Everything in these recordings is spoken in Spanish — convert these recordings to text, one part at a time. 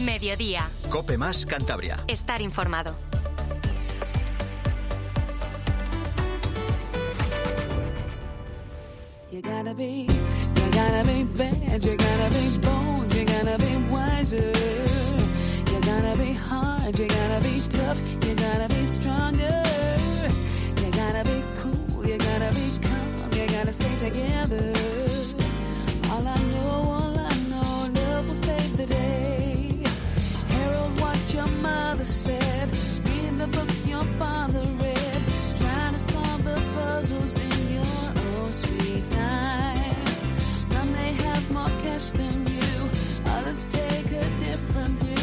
Mediodía. COPE más Cantabria. Estar informado. You gotta be bad, you gotta be bold, you gotta be wiser. You gotta be hard, you gotta be tough, you gotta be stronger. You gotta be cool, you gotta be calm, you gotta stay together. All I know, love will save the day. Herald what your mother said, read the books your father read, trying to solve the puzzles in your own sweet time. Some may have more cash than you, others take a different view.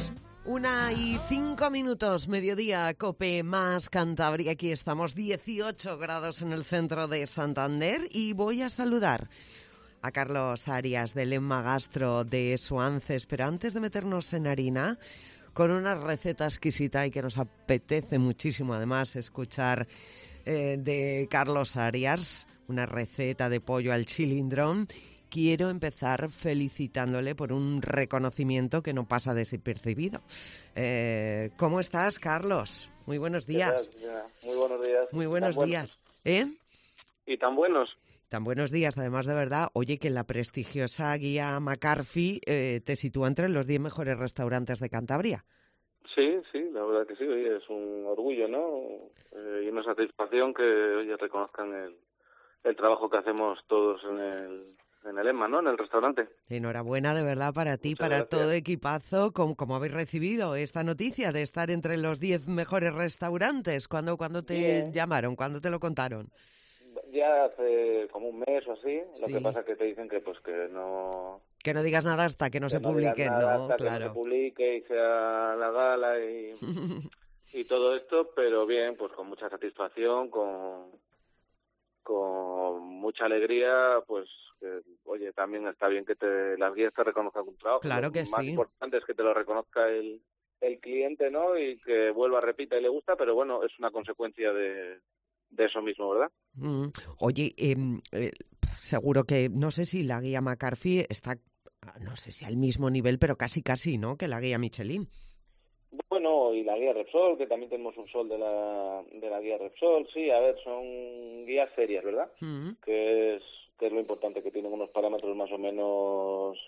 1:05, mediodía, COPE más Cantabria. Aquí estamos, 18 grados en el centro de Santander, y voy a saludar a Carlos Arias del Emma Gastro de Suances. Pero antes de meternos en harina, con una receta exquisita y que nos apetece muchísimo además escuchar de Carlos Arias, una receta de pollo al chilindrón, quiero empezar felicitándole por un reconocimiento que no pasa desapercibido. ¿Cómo estás, Carlos? Muy buenos días. Muy buenos días. Muy buenos días. ¿Y tan buenos? Tan buenos días, además, de verdad. Oye, que la prestigiosa guía McCarthy te sitúa entre los 10 mejores restaurantes de Cantabria. Sí, la verdad que sí. Oye, es un orgullo, ¿no? Y una satisfacción que, oye, reconozcan el trabajo que hacemos todos en el EMMA, ¿no? En el restaurante. Enhorabuena, de verdad, para ti, Muchas para gracias. todo equipazo. ¿Cómo habéis recibido esta noticia de estar entre los 10 mejores restaurantes? ¿Cuándo te Bien. llamaron? ¿Cuándo te lo contaron? Ya hace como un mes o así. Sí. Lo que pasa es que te dicen que no... Que no digas nada hasta que no se digas publique, nada ¿no? hasta que no se Claro. publique y sea la gala y todo esto, pero bien, pues con mucha satisfacción, con mucha alegría, pues que, oye, también está bien que las guías te reconozcan un trabajo. Claro que Lo más sí. importante es que te lo reconozca el cliente, ¿no? Y que vuelva, repita y le gusta, pero bueno, es una consecuencia de eso mismo, ¿verdad? Oye, seguro que, no sé si la guía McCarthy está, no sé si al mismo nivel, pero casi, ¿no?, que la guía Michelin. Bueno, y la guía Repsol, que también tenemos un sol de la guía Repsol. Sí, a ver, son guías serias, ¿verdad? Que es lo importante, que tienen unos parámetros más o menos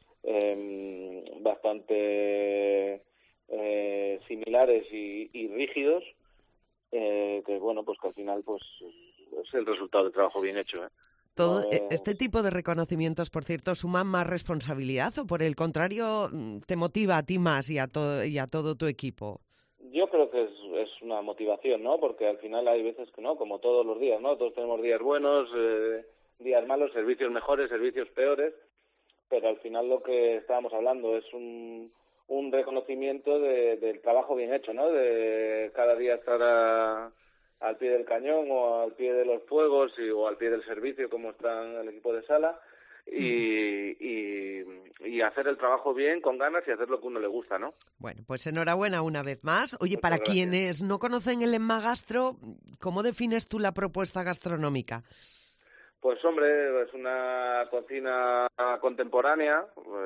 bastante similares y rígidos, que bueno, pues que al final pues es el resultado del trabajo bien hecho, ¿eh? Todo No es... este tipo de reconocimientos, por cierto, ¿suman más responsabilidad o por el contrario te motiva a ti más y a todo tu equipo? Yo creo que es una motivación, ¿no? Porque al final hay veces que no, como todos los días, ¿no? Todos tenemos días buenos, días malos, servicios mejores, servicios peores, pero al final lo que estábamos hablando es un reconocimiento del trabajo bien hecho, ¿no? De cada día estar al pie del cañón o al pie de los fuegos o al pie del servicio, como está el equipo de sala, y hacer el trabajo bien, con ganas, y hacer lo que uno le gusta, ¿no? Bueno, pues enhorabuena una vez más. Oye, Muchas para gracias. quienes no conocen el Emma Gastro, ¿cómo defines tú la propuesta gastronómica? Pues hombre, es una cocina contemporánea.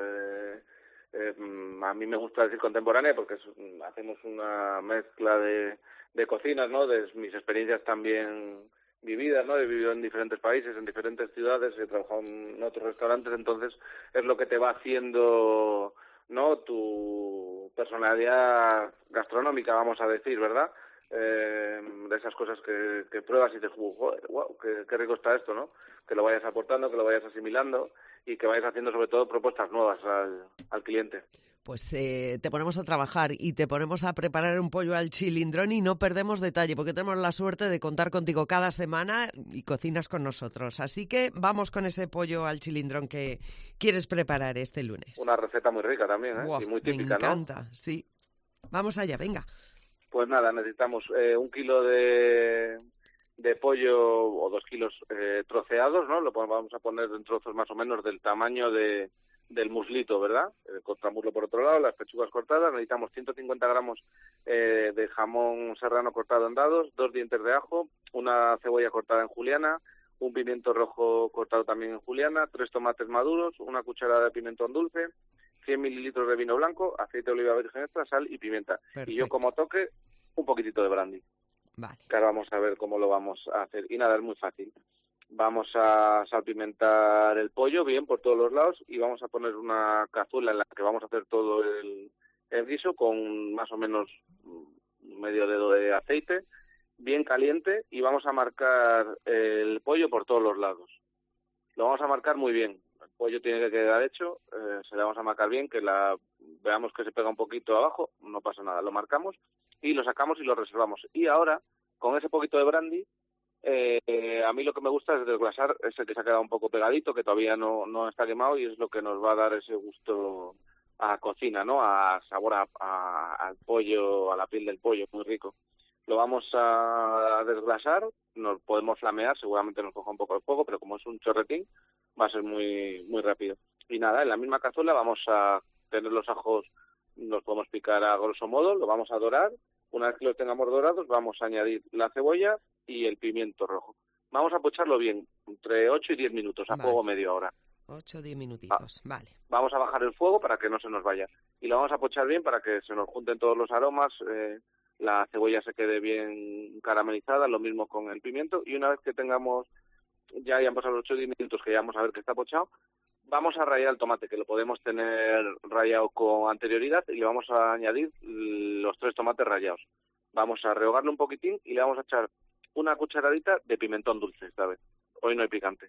A mí me gusta decir contemporánea porque hacemos una mezcla de cocinas, ¿no? De mis experiencias también vividas, ¿no? He vivido en diferentes países, en diferentes ciudades, he trabajado en otros restaurantes, entonces es lo que te va haciendo, ¿no?, tu personalidad gastronómica, vamos a decir, ¿verdad? De esas cosas que pruebas y dices, joder, wow, qué rico está esto, ¿no? Que lo vayas aportando, que lo vayas asimilando y que vayas haciendo sobre todo propuestas nuevas al cliente. Pues te ponemos a trabajar y te ponemos a preparar un pollo al chilindrón y no perdemos detalle porque tenemos la suerte de contar contigo cada semana y cocinas con nosotros. Así que vamos con ese pollo al chilindrón que quieres preparar este lunes. Una receta muy rica también, ¿eh? Wow, Y muy típica, me encanta, ¿no? Sí. Vamos allá, venga. Pues nada, necesitamos 1 kilo de pollo o 2 kilos troceados, ¿no? Lo vamos a poner en trozos más o menos del tamaño del muslito, ¿verdad? El contramuslo por otro lado, las pechugas cortadas. Necesitamos 150 gramos de jamón serrano cortado en dados, 2 dientes de ajo, una cebolla cortada en juliana, un pimiento rojo cortado también en juliana, 3 tomates maduros, una cucharada de pimentón dulce, 100 mililitros de vino blanco, aceite de oliva virgen extra, sal y pimienta. Perfecto. Y yo como toque, un poquitito de brandy. Vale. Que ahora vamos a ver cómo lo vamos a hacer. Y nada, es muy fácil. Vamos a salpimentar el pollo bien por todos los lados y vamos a poner una cazuela en la que vamos a hacer todo el guiso con más o menos medio dedo de aceite, bien caliente, y vamos a marcar el pollo por todos los lados. Lo vamos a marcar muy bien. El pollo tiene que quedar hecho, se le vamos a marcar bien, que veamos que se pega un poquito abajo, no pasa nada. Lo marcamos y lo sacamos y lo reservamos. Y ahora, con ese poquito de brandy, a mí lo que me gusta es desglasar ese que se ha quedado un poco pegadito, que todavía no está quemado, y es lo que nos va a dar ese gusto a cocina, ¿no? A sabor al pollo, a la piel del pollo, muy rico. Lo vamos a desglasar, nos podemos flamear, seguramente nos coja un poco el fuego, pero como es un chorretín, va a ser muy muy rápido. Y nada, en la misma cazuela vamos a tener los ajos, los podemos picar a grosso modo, lo vamos a dorar. Una vez que los tengamos dorados, vamos a añadir la cebolla y el pimiento rojo. Vamos a pocharlo bien, entre 8 y 10 minutos, a fuego medio ahora. 8 o 10 minutitos, vale. Vamos a bajar el fuego para que no se nos vaya. Y lo vamos a pochar bien para que se nos junten todos los aromas, la cebolla se quede bien caramelizada, lo mismo con el pimiento. Y una vez que tengamos, ya hayan pasado los 8 o 10 minutos, que ya vamos a ver que está pochado, vamos a rallar el tomate, que lo podemos tener rallado con anterioridad, y le vamos a añadir los 3 tomates rallados. Vamos a rehogarlo un poquitín y le vamos a echar una cucharadita de pimentón dulce esta vez. Hoy no hay picante.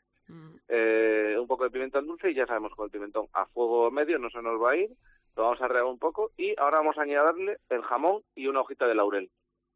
Un poco de pimentón dulce, y ya sabemos, con el pimentón a fuego medio no se nos va a ir. Lo vamos a rehogar un poco y ahora vamos a añadirle el jamón y una hojita de laurel.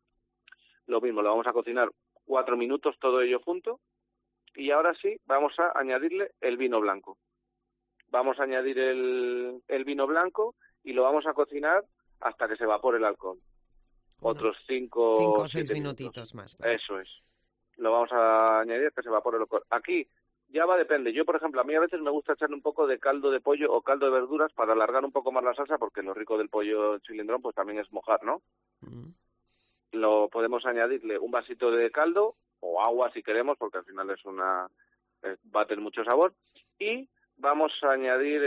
Lo mismo, lo vamos a cocinar 4 minutos todo ello junto, y ahora sí vamos a añadirle el vino blanco. Vamos a añadir el vino blanco y lo vamos a cocinar hasta que se evapore el alcohol. Otros 5 o 6 minutitos más. Vale. Eso es. Lo vamos a añadir que se evapore el alcohol. Aquí ya depende. Yo, por ejemplo, a mí a veces me gusta echarle un poco de caldo de pollo o caldo de verduras para alargar un poco más la salsa, porque lo rico del pollo chilindrón pues también es mojar, ¿no? Lo podemos añadirle un vasito de caldo o agua si queremos, porque al final va a tener mucho sabor. Y vamos a añadir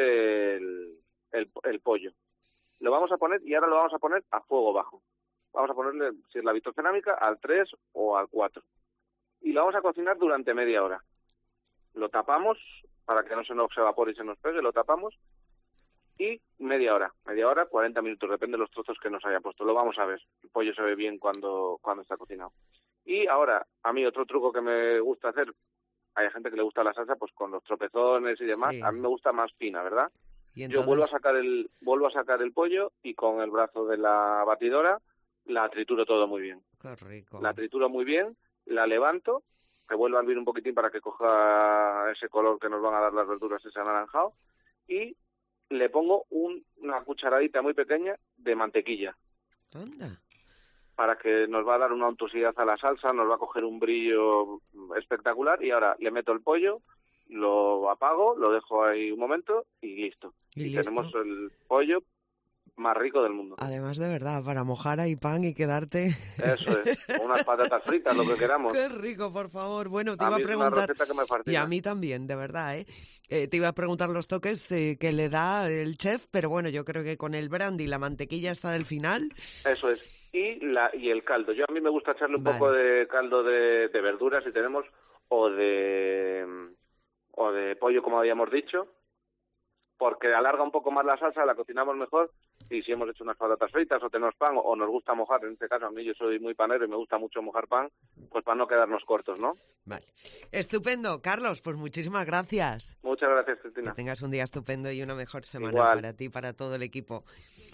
el pollo. Lo vamos a poner, y ahora lo vamos a poner a fuego bajo. Vamos a ponerle, si es la vitrocerámica, al 3 o al 4. Y lo vamos a cocinar durante media hora. Lo tapamos para que no se nos evapore y se nos pegue, lo tapamos, y media hora, 40 minutos, depende de los trozos que nos haya puesto. Lo vamos a ver, el pollo se ve bien cuando está cocinado. Y ahora, a mí otro truco que me gusta hacer, hay gente que le gusta la salsa pues con los tropezones y demás, sí. A mí me gusta más fina, ¿verdad? Yo vuelvo a sacar el pollo, y con el brazo de la batidora la trituro todo muy bien. Qué rico. La trituro muy bien, la levanto, que vuelva a hervir un poquitín para que coja ese color que nos van a dar las verduras, ese anaranjado, y le pongo una cucharadita muy pequeña de mantequilla. Anda. Para que nos va a dar una untuosidad a la salsa, nos va a coger un brillo espectacular, y ahora le meto el pollo, lo apago, lo dejo ahí un momento y listo. Y tenemos el pollo más rico del mundo. Además, de verdad, para mojar ahí pan y quedarte... Eso es, unas patatas fritas, lo que queramos. Qué rico, por favor. Bueno, te iba a preguntar... Es una receta que me fascina. Y a mí también, de verdad, ¿eh? Te iba a preguntar los toques que le da el chef, pero bueno, yo creo que con el brandy y la mantequilla hasta del final... Eso es. Y el caldo. A mí me gusta echarle un poco de caldo de verduras, si tenemos, o de pollo, como habíamos dicho, porque alarga un poco más la salsa, la cocinamos mejor. Y si hemos hecho unas patatas fritas o tenemos pan, o nos gusta mojar, en este caso a mí yo soy muy panero y me gusta mucho mojar pan, pues para no quedarnos cortos, ¿no? Vale. Estupendo. Carlos, pues muchísimas gracias. Muchas gracias, Cristina. Que tengas un día estupendo y una mejor semana. Igual. Para ti y para todo el equipo.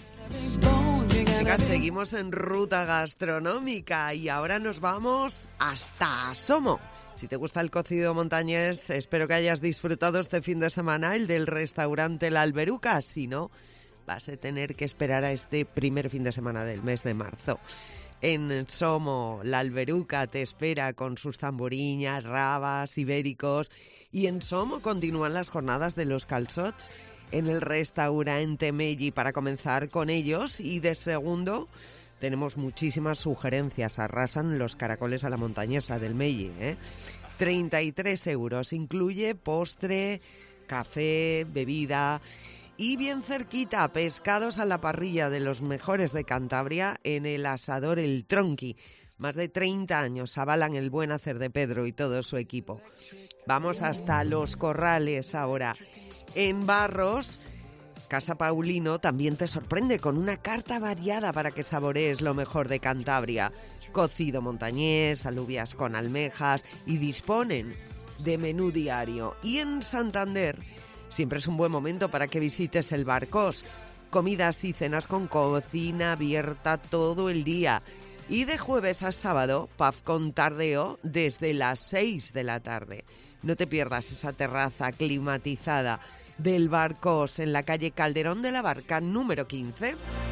Venga, seguimos en ruta gastronómica y ahora nos vamos hasta Somo. Si te gusta el cocido montañés, espero que hayas disfrutado este fin de semana el del restaurante La Alberuca. Si no, vas a tener que esperar a este primer fin de semana del mes de marzo. En Somo, La Alberuca te espera con sus tamboriñas, rabas, ibéricos. Y en Somo continúan las jornadas de los calçots en el restaurante Melli para comenzar con ellos. Y de segundo, tenemos muchísimas sugerencias. Arrasan los caracoles a la montañesa del Melli, 33 euros. Incluye postre, café, bebida. Y bien cerquita, pescados a la parrilla de los mejores de Cantabria en el asador El Tronqui. Más de 30 años avalan el buen hacer de Pedro y todo su equipo. Vamos hasta Los Corrales ahora. En Barros, Casa Paulino también te sorprende con una carta variada para que saborees lo mejor de Cantabria. Cocido montañés, alubias con almejas y disponen de menú diario. Y en Santander siempre es un buen momento para que visites el Barcós. Comidas y cenas con cocina abierta todo el día. Y de jueves a sábado, pub con tardeo desde las 6 de la tarde. No te pierdas esa terraza climatizada del Barcós en la calle Calderón de la Barca, número 15.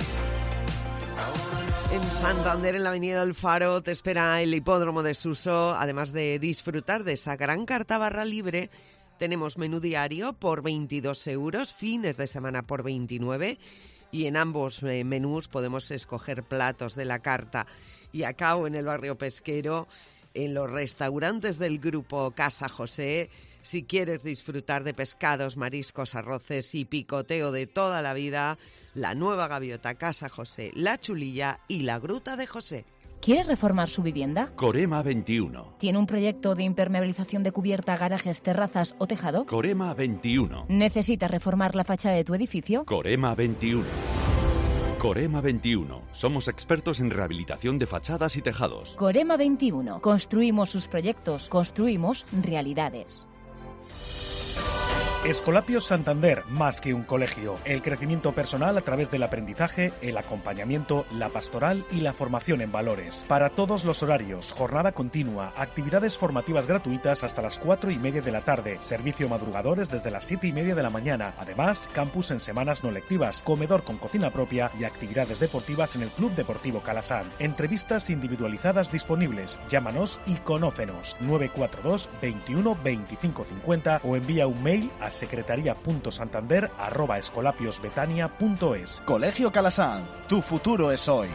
En Santander, en la avenida del Faro, te espera el hipódromo de Suso. Además de disfrutar de esa gran carta barra libre, tenemos menú diario por 22 euros, fines de semana por 29. Y en ambos menús podemos escoger platos de la carta. Y acá o en el barrio pesquero, en los restaurantes del grupo Casa José, si quieres disfrutar de pescados, mariscos, arroces y picoteo de toda la vida, la Nueva Gaviota, Casa José, La Chulilla y la Gruta de José. ¿Quiere reformar su vivienda? Corema 21. ¿Tiene un proyecto de impermeabilización de cubierta, garajes, terrazas o tejado? Corema 21. ¿Necesita reformar la fachada de tu edificio? Corema 21. Corema 21. Somos expertos en rehabilitación de fachadas y tejados. Corema 21. Construimos sus proyectos, construimos realidades. Escolapios Santander, más que un colegio. El crecimiento personal a través del aprendizaje, el acompañamiento, la pastoral y la formación en valores. Para todos los horarios, jornada continua, actividades formativas gratuitas hasta las 4:30 de la tarde, servicio madrugadores desde las 7:30 de la mañana. Además, campus en semanas no lectivas, comedor con cocina propia y actividades deportivas en el Club Deportivo Calasanz. Entrevistas individualizadas disponibles. Llámanos y conócenos. 942 21 25 50 o envía un mail a secretaría.santander@escolapiosbetania.es. Colegio Calasanz, tu futuro es hoy.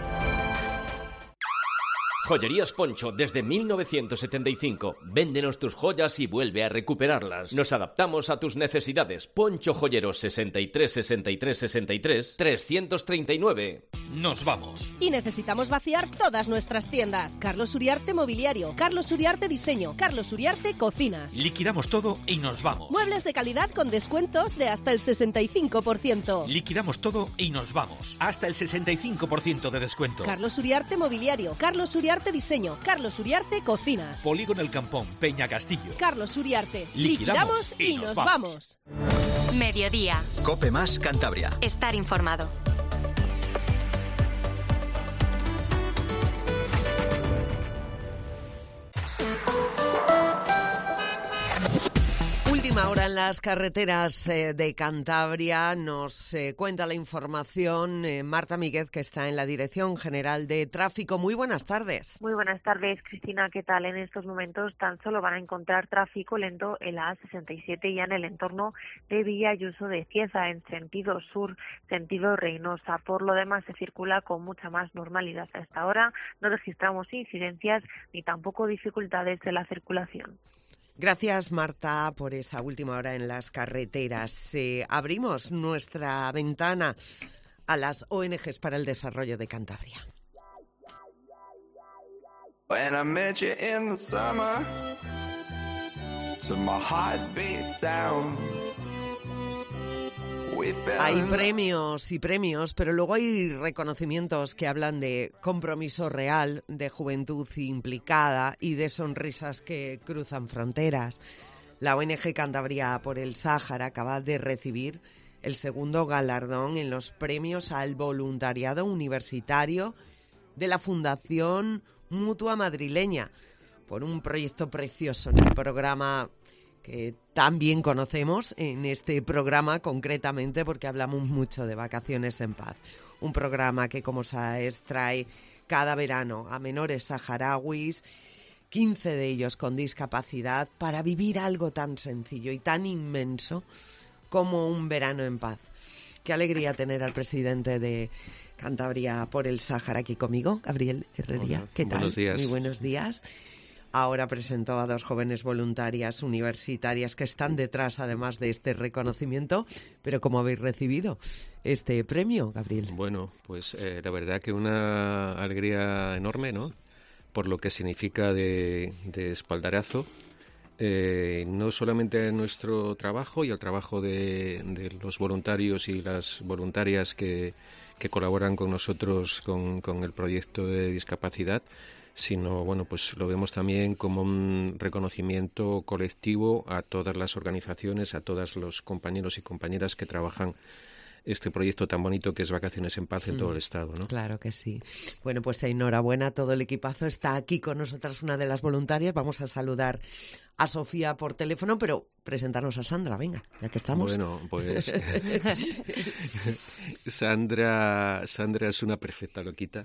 Joyerías Poncho, desde 1975. Véndenos tus joyas y vuelve a recuperarlas. Nos adaptamos a tus necesidades. Poncho Joyeros 63 63 63 339. Nos vamos. Y necesitamos vaciar todas nuestras tiendas. Carlos Uriarte Mobiliario, Carlos Uriarte Diseño, Carlos Uriarte Cocinas. Liquidamos todo y nos vamos. Muebles de calidad con descuentos de hasta el 65%. Liquidamos todo y nos vamos. Hasta el 65% de descuento. Carlos Uriarte Mobiliario, Carlos Uriarte Diseño, Carlos Uriarte Cocinas. Polígono El Campón, Peña Castillo. Carlos Uriarte. Liquidamos y nos vamos. Mediodía. COPE más Cantabria. Estar informado. Última hora en las carreteras de Cantabria. Nos cuenta la información Marta Míguez, que está en la Dirección General de Tráfico. Muy buenas tardes. Muy buenas tardes, Cristina. ¿Qué tal? En estos momentos tan solo van a encontrar tráfico lento en la A67 ya en el entorno de Villa Ayuso de Cieza, en sentido sur, sentido Reynosa. Por lo demás, se circula con mucha más normalidad. Hasta ahora no registramos incidencias ni tampoco dificultades de la circulación. Gracias, Marta, por esa última hora en las carreteras. Abrimos nuestra ventana a las ONGs para el desarrollo de Cantabria. When I met you in the summer, to my heartbeat sound. Hay premios y premios, pero luego hay reconocimientos que hablan de compromiso real, de juventud implicada y de sonrisas que cruzan fronteras. La ONG Cantabria por el Sáhara acaba de recibir el segundo galardón en los premios al voluntariado universitario de la Fundación Mutua Madrileña por un proyecto precioso en el programa que también conocemos en este programa, concretamente porque hablamos mucho de Vacaciones en Paz. Un programa que, como sabes, trae cada verano a menores saharauis, 15 de ellos con discapacidad, para vivir algo tan sencillo y tan inmenso como un verano en paz. Qué alegría tener al presidente de Cantabria por el Sáhara aquí conmigo, Gabriel Herrería. Hola, ¿Qué tal? Buenos días. Muy buenos días. ahora presentó a 2 jóvenes voluntarias universitarias que están detrás, además de este reconocimiento. Pero ¿cómo habéis recibido este premio, Gabriel? Bueno, pues la verdad que una alegría enorme, ¿no? Por lo que significa de espaldarazo, no solamente a nuestro trabajo y al trabajo de los voluntarios y las voluntarias que colaboran con nosotros con el proyecto de discapacidad, sino, bueno, pues lo vemos también como un reconocimiento colectivo a todas las organizaciones, a todos los compañeros y compañeras que trabajan este proyecto tan bonito que es Vacaciones en Paz en todo el Estado, ¿no? Claro que sí. Bueno, pues enhorabuena, todo el equipazo está aquí con nosotras, una de las voluntarias. Vamos a saludar a Sofía por teléfono, pero presentarnos a Sandra, venga, ya que estamos. Bueno, pues Sandra es una perfecta loquita.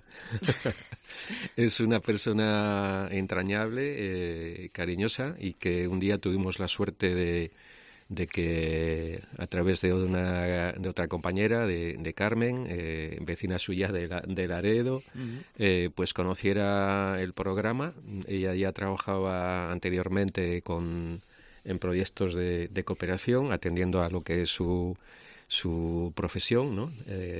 Es una persona entrañable, cariñosa, y que un día tuvimos la suerte de que a través de otra compañera, de Carmen, vecina suya de Laredo, pues conociera el programa. Ella ya trabajaba anteriormente en proyectos de cooperación, atendiendo a lo que es su profesión, ¿no?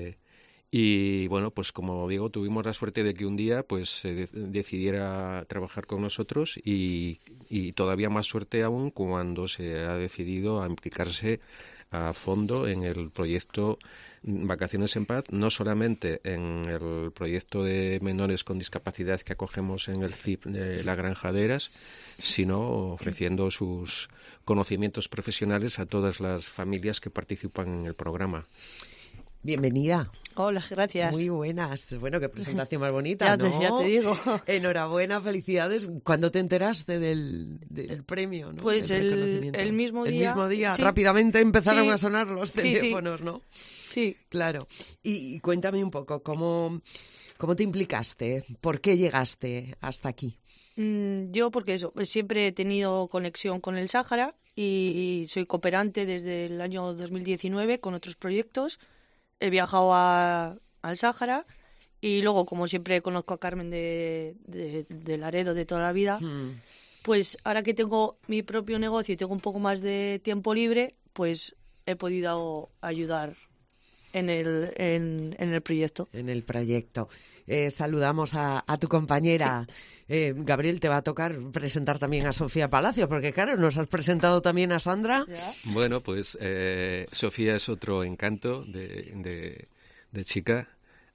Y bueno, pues como digo, tuvimos la suerte de que un día pues decidiera trabajar con nosotros y todavía más suerte aún cuando se ha decidido a implicarse a fondo en el proyecto Vacaciones en Paz, no solamente en el proyecto de menores con discapacidad que acogemos en el CIP de La Granja de Heras, sino ofreciendo sus conocimientos profesionales a todas las familias que participan en el programa. Bienvenida. Hola, gracias. Muy buenas. Bueno, qué presentación más bonita, ¿no? Ya te digo. Enhorabuena, felicidades. ¿Cuándo te enteraste del premio, no? Pues el mismo día. El mismo día, sí. Rápidamente empezaron a sonar los teléfonos, ¿no? Sí. Claro. Y cuéntame un poco, ¿cómo te implicaste? ¿Por qué llegaste hasta aquí? Yo, porque eso, siempre he tenido conexión con el Sáhara y soy cooperante desde el año 2019 con otros proyectos. He viajado al Sáhara y luego, como siempre, conozco a Carmen de Laredo de toda la vida. Pues ahora que tengo mi propio negocio y tengo un poco más de tiempo libre, pues he podido ayudar en el proyecto. En el proyecto. Saludamos a tu compañera. Sí. Gabriel, te va a tocar presentar también a Sofía Palacio, porque claro, nos has presentado también a Sandra. ¿Ya? Bueno, pues Sofía es otro encanto de chica.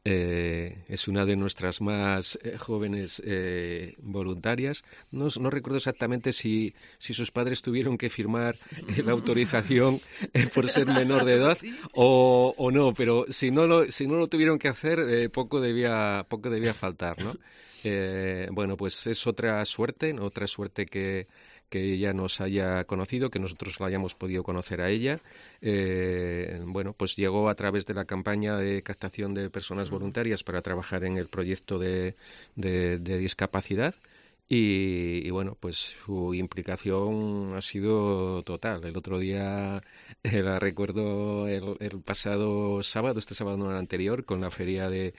Es una de nuestras más jóvenes voluntarias. No recuerdo exactamente si sus padres tuvieron que firmar la autorización por ser menor de edad, ¿sí? o no, pero si no lo tuvieron que hacer, poco debía faltar, ¿no? Bueno, pues es otra suerte que ella nos haya conocido, que nosotros la hayamos podido conocer a ella. Bueno, pues llegó a través de la campaña de captación de personas voluntarias para trabajar en el proyecto de discapacidad. Y bueno, pues su implicación ha sido total. El otro día, la recuerdo el pasado sábado, este sábado no el anterior, con la feria de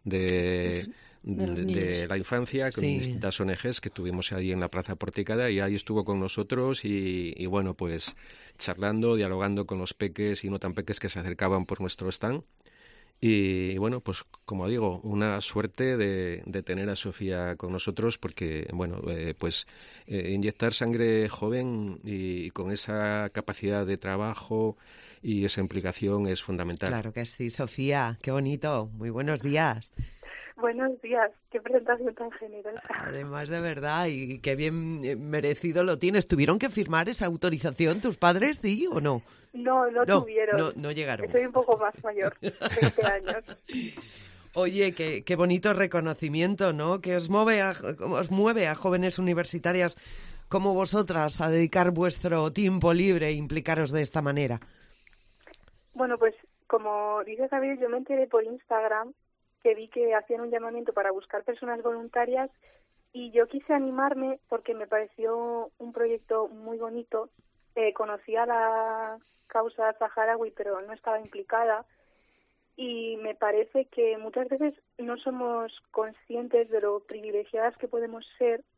la infancia, con distintas ONGs que tuvimos ahí en la Plaza Porticada, y ahí estuvo con nosotros y bueno, pues charlando, dialogando con los peques y no tan peques que se acercaban por nuestro stand. Y bueno, pues como digo, una suerte de tener a Sofía con nosotros, porque bueno, pues inyectar sangre joven y con esa capacidad de trabajo y esa implicación es fundamental. Claro que sí, Sofía, qué bonito, muy buenos días. Buenos días, qué presentación tan generosa. Además, de verdad, y qué bien merecido lo tienes. ¿Tuvieron que firmar esa autorización tus padres, sí o no? No tuvieron. No llegaron. Soy un poco más mayor, 20 años. Oye, qué bonito reconocimiento, ¿no? Que os mueve a jóvenes universitarias como vosotras a dedicar vuestro tiempo libre e implicaros de esta manera. Bueno, pues como dice Gabriel, yo me enteré por Instagram que vi que hacían un llamamiento para buscar personas voluntarias y yo quise animarme porque me pareció un proyecto muy bonito. Conocía la causa saharaui, pero no estaba implicada, y me parece que muchas veces no somos conscientes de lo privilegiadas que podemos ser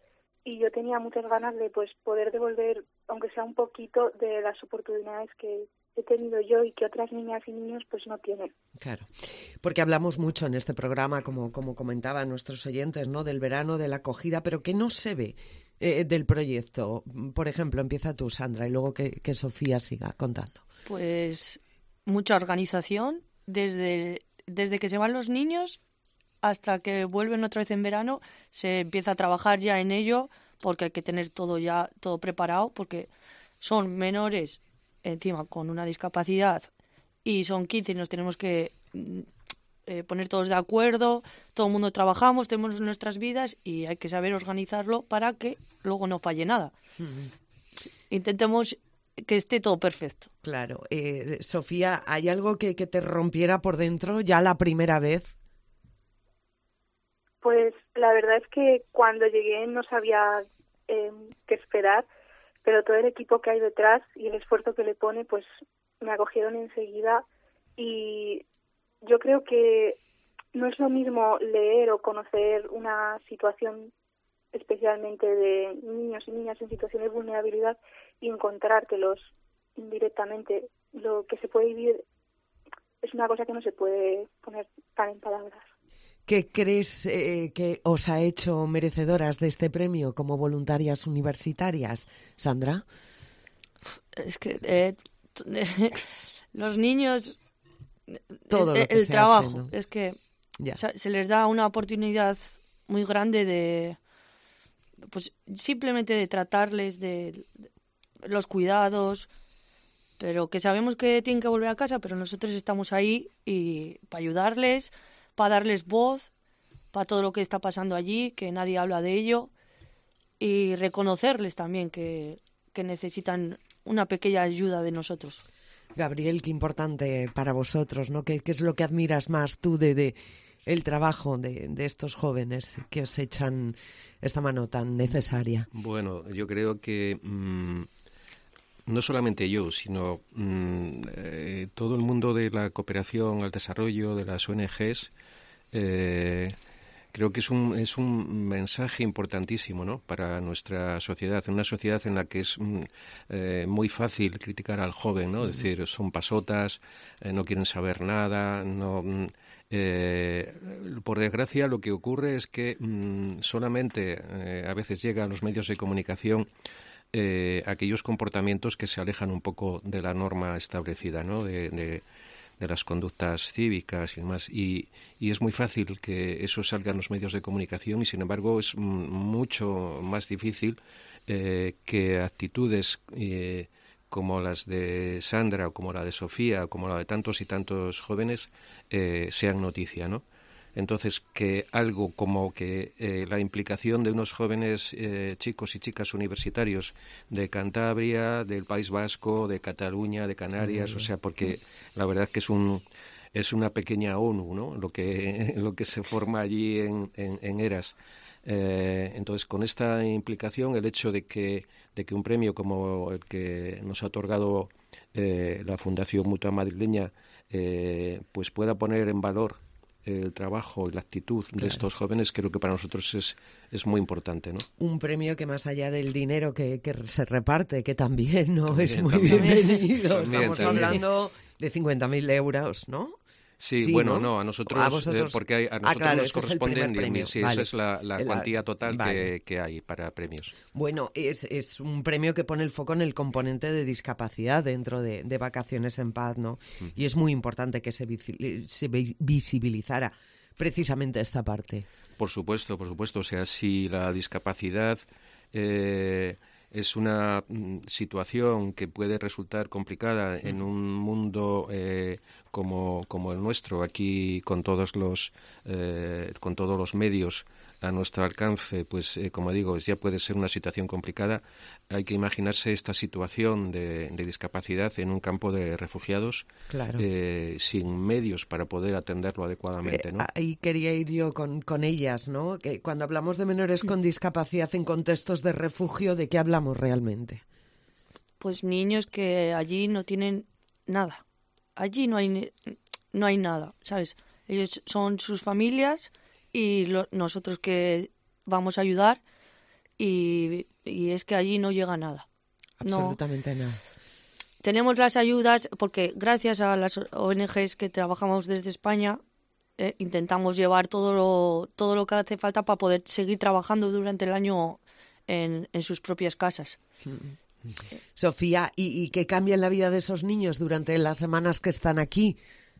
y yo tenía muchas ganas de pues poder devolver, aunque sea un poquito, de las oportunidades que he tenido yo y que otras niñas y niños pues no tienen. Claro, porque hablamos mucho en este programa, como comentaban nuestros oyentes, ¿no? Del verano, de la acogida, pero ¿qué no se ve del proyecto? Por ejemplo, empieza tú, Sandra, y luego que Sofía siga contando. Pues mucha organización, desde que se van los niños hasta que vuelven otra vez en verano, se empieza a trabajar ya en ello, porque hay que tener todo preparado, porque son menores encima con una discapacidad y son 15 y nos tenemos que poner todos de acuerdo, todo el mundo trabajamos, tenemos nuestras vidas y hay que saber organizarlo para que luego no falle nada. Intentemos que esté todo perfecto. Claro. Sofía, ¿hay algo que te rompiera por dentro ya la primera vez? Pues la verdad es que cuando llegué no sabía qué esperar, pero todo el equipo que hay detrás y el esfuerzo que le pone, pues me acogieron enseguida, y yo creo que no es lo mismo leer o conocer una situación especialmente de niños y niñas en situaciones de vulnerabilidad y encontrártelos indirectamente. Lo que se puede vivir es una cosa que no se puede poner tan en palabras. ¿Qué crees que os ha hecho merecedoras de este premio como voluntarias universitarias, Sandra? Es que los niños, todo lo que el se trabajo, hace, ¿no? es que Ya. se les da una oportunidad muy grande de, pues simplemente de tratarles, de los cuidados, pero que sabemos que tienen que volver a casa, pero nosotros estamos ahí y para ayudarles, para darles voz, para todo lo que está pasando allí, que nadie habla de ello, y reconocerles también que necesitan una pequeña ayuda de nosotros. Gabriel, qué importante para vosotros, ¿no? ¿Qué es lo que admiras más tú de el trabajo de estos jóvenes que os echan esta mano tan necesaria? Bueno, yo creo que no solamente yo, sino todo el mundo de la cooperación al desarrollo, de las ONGs, creo que es un mensaje importantísimo, ¿no?, para nuestra sociedad, una sociedad en la que es muy fácil criticar al joven, ¿no? Es decir, son pasotas, no quieren saber nada, no. Por desgracia, lo que ocurre es que solamente a veces llegan a los medios de comunicación aquellos comportamientos que se alejan un poco de la norma establecida, ¿no?, de las conductas cívicas y demás, y es muy fácil que eso salga en los medios de comunicación, y sin embargo es mucho más difícil que actitudes como las de Sandra o como la de Sofía o como la de tantos y tantos jóvenes sean noticia, ¿no? Entonces, que algo como que la implicación de unos jóvenes chicos y chicas universitarios de Cantabria, del País Vasco, de Cataluña, de Canarias, o sea, porque la verdad que es una pequeña ONU, ¿no?, lo que se forma allí en Eras. Entonces, con esta implicación, el hecho de que un premio como el que nos ha otorgado la Fundación Mutua Madrileña pues pueda poner en valor el trabajo y la actitud de estos jóvenes, creo que para nosotros es muy importante, ¿no? Un premio que más allá del dinero que se reparte, que también no también, es muy también. bienvenido. También, Estamos hablando de 50.000 euros, ¿no? Sí, bueno, ¿no? A nosotros, porque a nosotros claro, nos corresponden 10.000, sí, vale. esa es la cuantía total vale. que hay para premios. Bueno, es un premio que pone el foco en el componente de discapacidad dentro de Vacaciones en Paz, ¿no? Y es muy importante que se visibilizara precisamente esta parte. Por supuesto. O sea, si la discapacidad es una situación que puede resultar complicada en un mundo como el nuestro, aquí con todos los medios a nuestro alcance, pues como digo, ya puede ser una situación complicada. Hay que imaginarse esta situación de discapacidad en un campo de refugiados, claro, sin medios para poder atenderlo adecuadamente, ¿no? Ahí quería ir yo con ellas, ¿no? Que cuando hablamos de menores con discapacidad en contextos de refugio, ¿de qué hablamos realmente? Pues niños que allí no tienen nada. Allí no hay nada, ¿sabes? Ellos son sus familias y nosotros que vamos a ayudar, y es que allí no llega nada. Absolutamente nada. Tenemos las ayudas porque gracias a las ONGs que trabajamos desde España intentamos llevar todo lo que hace falta para poder seguir trabajando durante el año en sus propias casas. Sofía, ¿y qué cambia en la vida de esos niños durante las semanas que están aquí?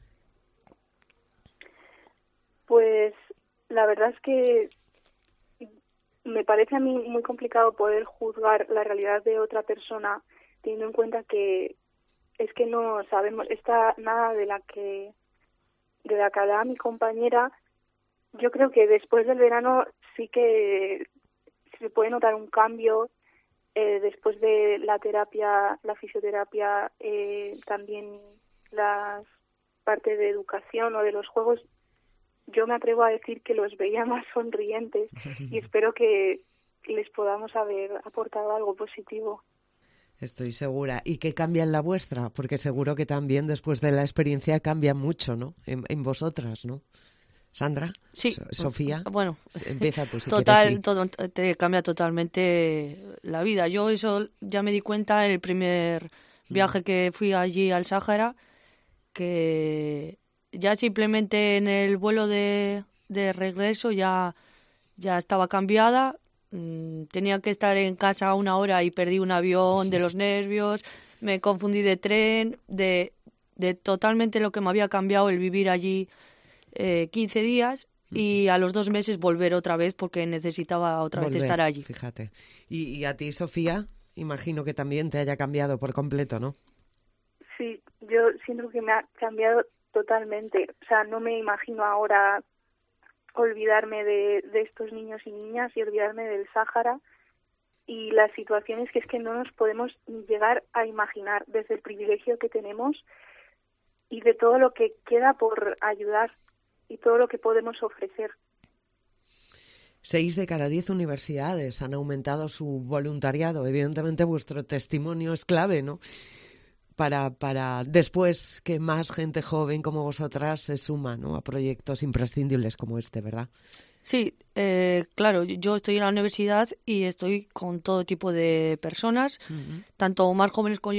Pues la verdad es que me parece a mí muy complicado poder juzgar la realidad de otra persona teniendo en cuenta que es que no sabemos nada de la que hablaba mi compañera. Yo creo que después del verano sí que se puede notar un cambio después de la terapia, la fisioterapia, también la parte de educación o de los juegos. Yo me atrevo a decir que los veía más sonrientes y espero que les podamos haber aportado algo positivo. Estoy segura. ¿Y qué cambia en la vuestra? Porque seguro que también después de la experiencia cambia mucho, ¿no? En vosotras, ¿no? Sandra, sí. Sofía, bueno, empieza tú si quieres. Te cambia totalmente la vida. Yo eso ya me di cuenta en el primer viaje que fui allí al Sáhara, que ya simplemente en el vuelo de regreso ya estaba cambiada. Tenía que estar en casa 1 hora y perdí un avión de los nervios, me confundí de tren, de totalmente lo que me había cambiado el vivir allí 15 días y a los 2 meses volver otra vez porque necesitaba otra vez estar allí. Fíjate. Y a ti, Sofía, imagino que también te haya cambiado por completo, ¿no? Sí, yo siento que me ha cambiado totalmente. O sea, no me imagino ahora olvidarme de estos niños y niñas y olvidarme del Sáhara y las situaciones que es que no nos podemos llegar a imaginar desde el privilegio que tenemos y de todo lo que queda por ayudar y todo lo que podemos ofrecer. 6 de cada 10 universidades han aumentado su voluntariado. Evidentemente vuestro testimonio es clave, ¿no? Para después que más gente joven como vosotras se suma, ¿no?, a proyectos imprescindibles como este, ¿verdad? Sí, claro, yo estoy en la universidad y estoy con todo tipo de personas, tanto más jóvenes que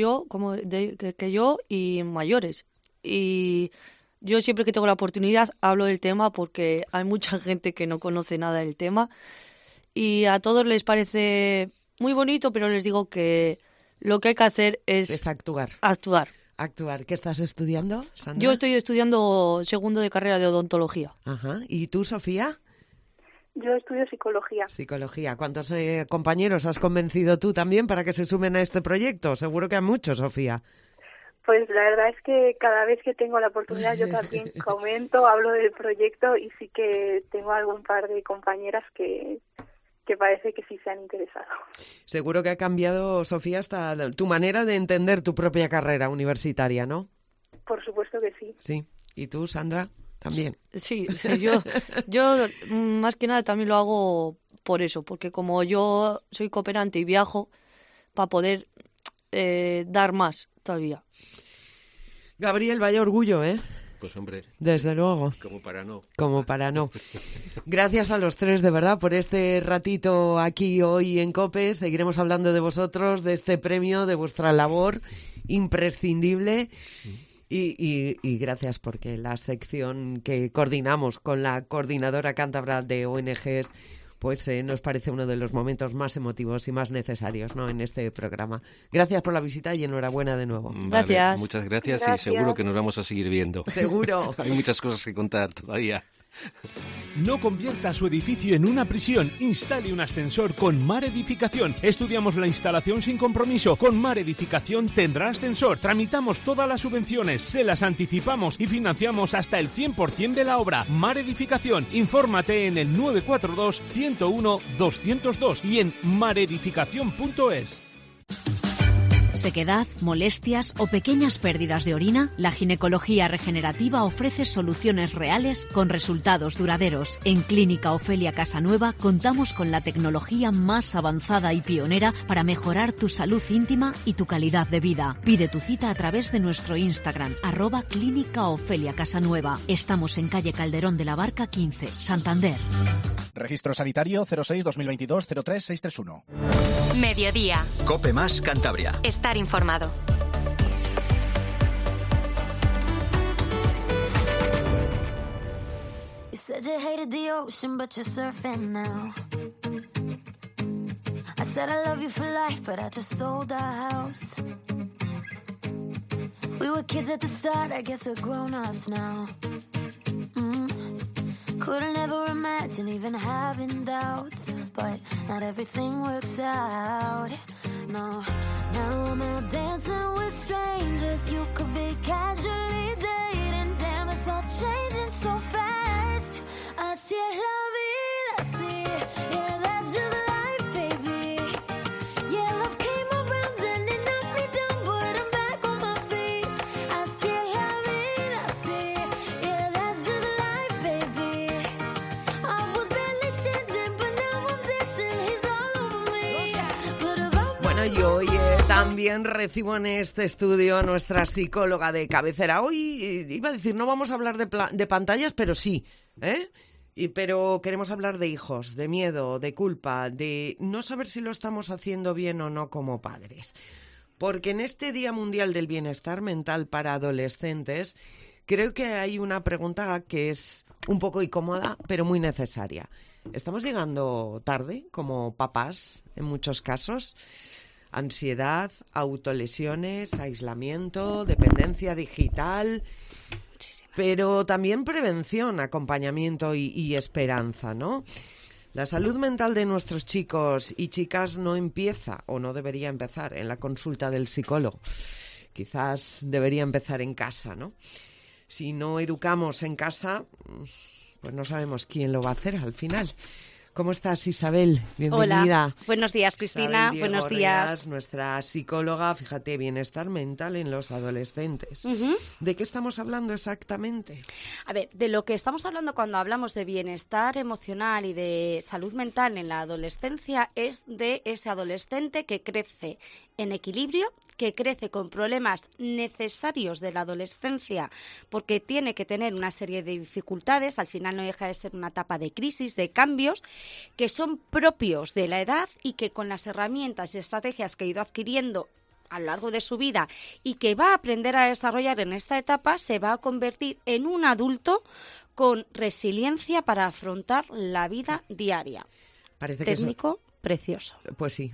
yo y mayores. Y yo siempre que tengo la oportunidad hablo del tema porque hay mucha gente que no conoce nada del tema y a todos les parece muy bonito, pero les digo que lo que hay que hacer es actuar. ¿Qué estás estudiando, Sandra? Yo estoy estudiando 2º de carrera de odontología. Ajá. ¿Y tú, Sofía? Yo estudio psicología. Psicología. ¿Cuántos compañeros has convencido tú también para que se sumen a este proyecto? Seguro que a muchos, Sofía. Pues la verdad es que cada vez que tengo la oportunidad yo también comento, hablo del proyecto y sí que tengo algún par de compañeras que parece que sí se han interesado. Seguro que ha cambiado, Sofía, hasta tu manera de entender tu propia carrera universitaria, ¿no? Por supuesto que sí. Sí. ¿Y tú, Sandra, también? Sí, yo más que nada también lo hago por eso, porque como yo soy cooperante y viajo, para poder dar más todavía. Gabriel, vaya orgullo, ¿eh? Pues hombre, desde luego. Como para no. Gracias a los 3, de verdad, por este ratito aquí hoy en COPE. Seguiremos hablando de vosotros, de este premio, de vuestra labor imprescindible. Y gracias porque la sección que coordinamos con la coordinadora cántabra de ONGs pues nos parece uno de los momentos más emotivos y más necesarios, ¿no?, en este programa. Gracias por la visita y enhorabuena de nuevo. Gracias. Vale, muchas gracias y seguro que nos vamos a seguir viendo. Seguro. Hay muchas cosas que contar todavía. No convierta su edificio en una prisión. Instale un ascensor con Mar Edificación. Estudiamos la instalación sin compromiso. Con Mar Edificación tendrá ascensor. Tramitamos todas las subvenciones, se las anticipamos y financiamos hasta el 100% de la obra. Mar Edificación. Infórmate en el 942 101 202 y en maredificación.es. ¿Sequedad, molestias o pequeñas pérdidas de orina? La ginecología regenerativa ofrece soluciones reales con resultados duraderos. En Clínica Ofelia Casanueva contamos con la tecnología más avanzada y pionera para mejorar tu salud íntima y tu calidad de vida. Pide tu cita a través de nuestro Instagram, @Clínica Ofelia Casanueva. Estamos en calle Calderón de la Barca 15, Santander. Registro sanitario 06-2022-03631. Mediodía. COPE más Cantabria. Estar informado. You said you hated the ocean, but you're surfing now. I said I love you for life, but I just sold our house. We were kids at the start, I guess we're grown-ups now. Couldn't ever imagine even having doubts, but not everything works out. No, now I'm out dancing with strangers. You could be casually dating. Damn, it's all changing so fast. Así es la vida, sí. Yeah, that's just life, baby. Yeah, love came around and it knocked me down, but I'm back on my feet. Así es la vida, sí. Yeah, that's just life, baby. I was barely standing, but now I'm dancing. He's all over me. Bueno, y hoy también recibo en este estudio a nuestra psicóloga de cabecera. Hoy iba a decir, no vamos a hablar de pantallas, pero sí, pero queremos hablar de hijos, de miedo, de culpa, de no saber si lo estamos haciendo bien o no como padres. Porque en este Día Mundial del Bienestar Mental para Adolescentes, creo que hay una pregunta que es un poco incómoda, pero muy necesaria. ¿Estamos llegando tarde como papás en muchos casos? Ansiedad, autolesiones, aislamiento, dependencia digital, pero también prevención, acompañamiento y esperanza, ¿no? La salud mental de nuestros chicos y chicas no empieza, o no debería empezar, en la consulta del psicólogo. Quizás debería empezar en casa, ¿no? Si no educamos en casa, pues no sabemos quién lo va a hacer al final. ¿Cómo estás, Isabel? Bienvenida. Hola, buenos días, Cristina. Isabel Buenos Diego días. Nuestra psicóloga, fíjate, bienestar mental en los adolescentes. ¿De qué estamos hablando exactamente? A ver, de lo que estamos hablando cuando hablamos de bienestar emocional y de salud mental en la adolescencia es de ese adolescente que crece en equilibrio, que crece con problemas necesarios de la adolescencia porque tiene que tener una serie de dificultades, al final no deja de ser una etapa de crisis, de cambios, que son propios de la edad y que con las herramientas y estrategias que ha ido adquiriendo a lo largo de su vida y que va a aprender a desarrollar en esta etapa, se va a convertir en un adulto con resiliencia para afrontar la vida diaria. Parece técnico, precioso. Pues sí.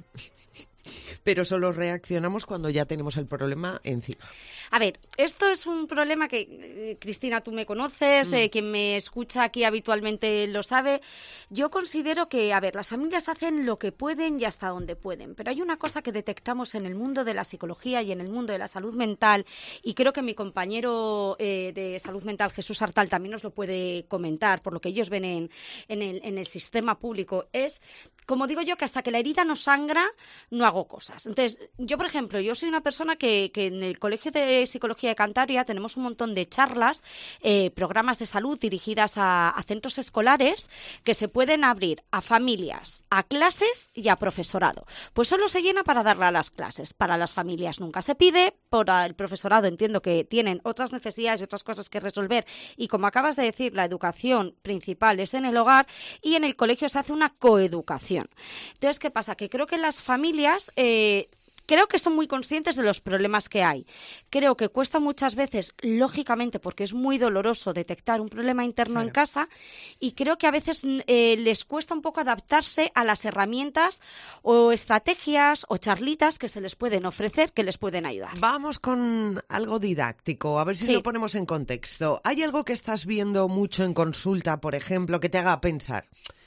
Pero solo reaccionamos cuando ya tenemos el problema encima. A ver, esto es un problema que, Cristina, tú me conoces, quien me escucha aquí habitualmente lo sabe. Yo considero que, a ver, las familias hacen lo que pueden y hasta donde pueden, pero hay una cosa que detectamos en el mundo de la psicología y en el mundo de la salud mental, y creo que mi compañero de salud mental, Jesús Artal, también nos lo puede comentar, por lo que ellos ven en el sistema público, es, como digo yo, que hasta que la herida no sangra, no hago cosas. Entonces, yo, por ejemplo, yo soy una persona que en el Colegio de Psicología de Cantabria tenemos un montón de charlas, programas de salud dirigidas a centros escolares que se pueden abrir a familias, a clases y a profesorado. Pues solo se llena para darle a las clases. Para las familias nunca se pide, para el profesorado entiendo que tienen otras necesidades y otras cosas que resolver y, como acabas de decir, la educación principal es en el hogar y en el colegio se hace una coeducación. Entonces, ¿qué pasa? Que creo que las familias creo que son muy conscientes de los problemas que hay. Creo que cuesta muchas veces, lógicamente, porque es muy doloroso detectar un problema interno en casa, y creo que a veces les cuesta un poco adaptarse a las herramientas o estrategias o charlitas que se les pueden ofrecer, que les pueden ayudar. Vamos con algo didáctico, a ver si lo ponemos en contexto. ¿Hay algo que estás viendo mucho en consulta, por ejemplo, que te haga pensar,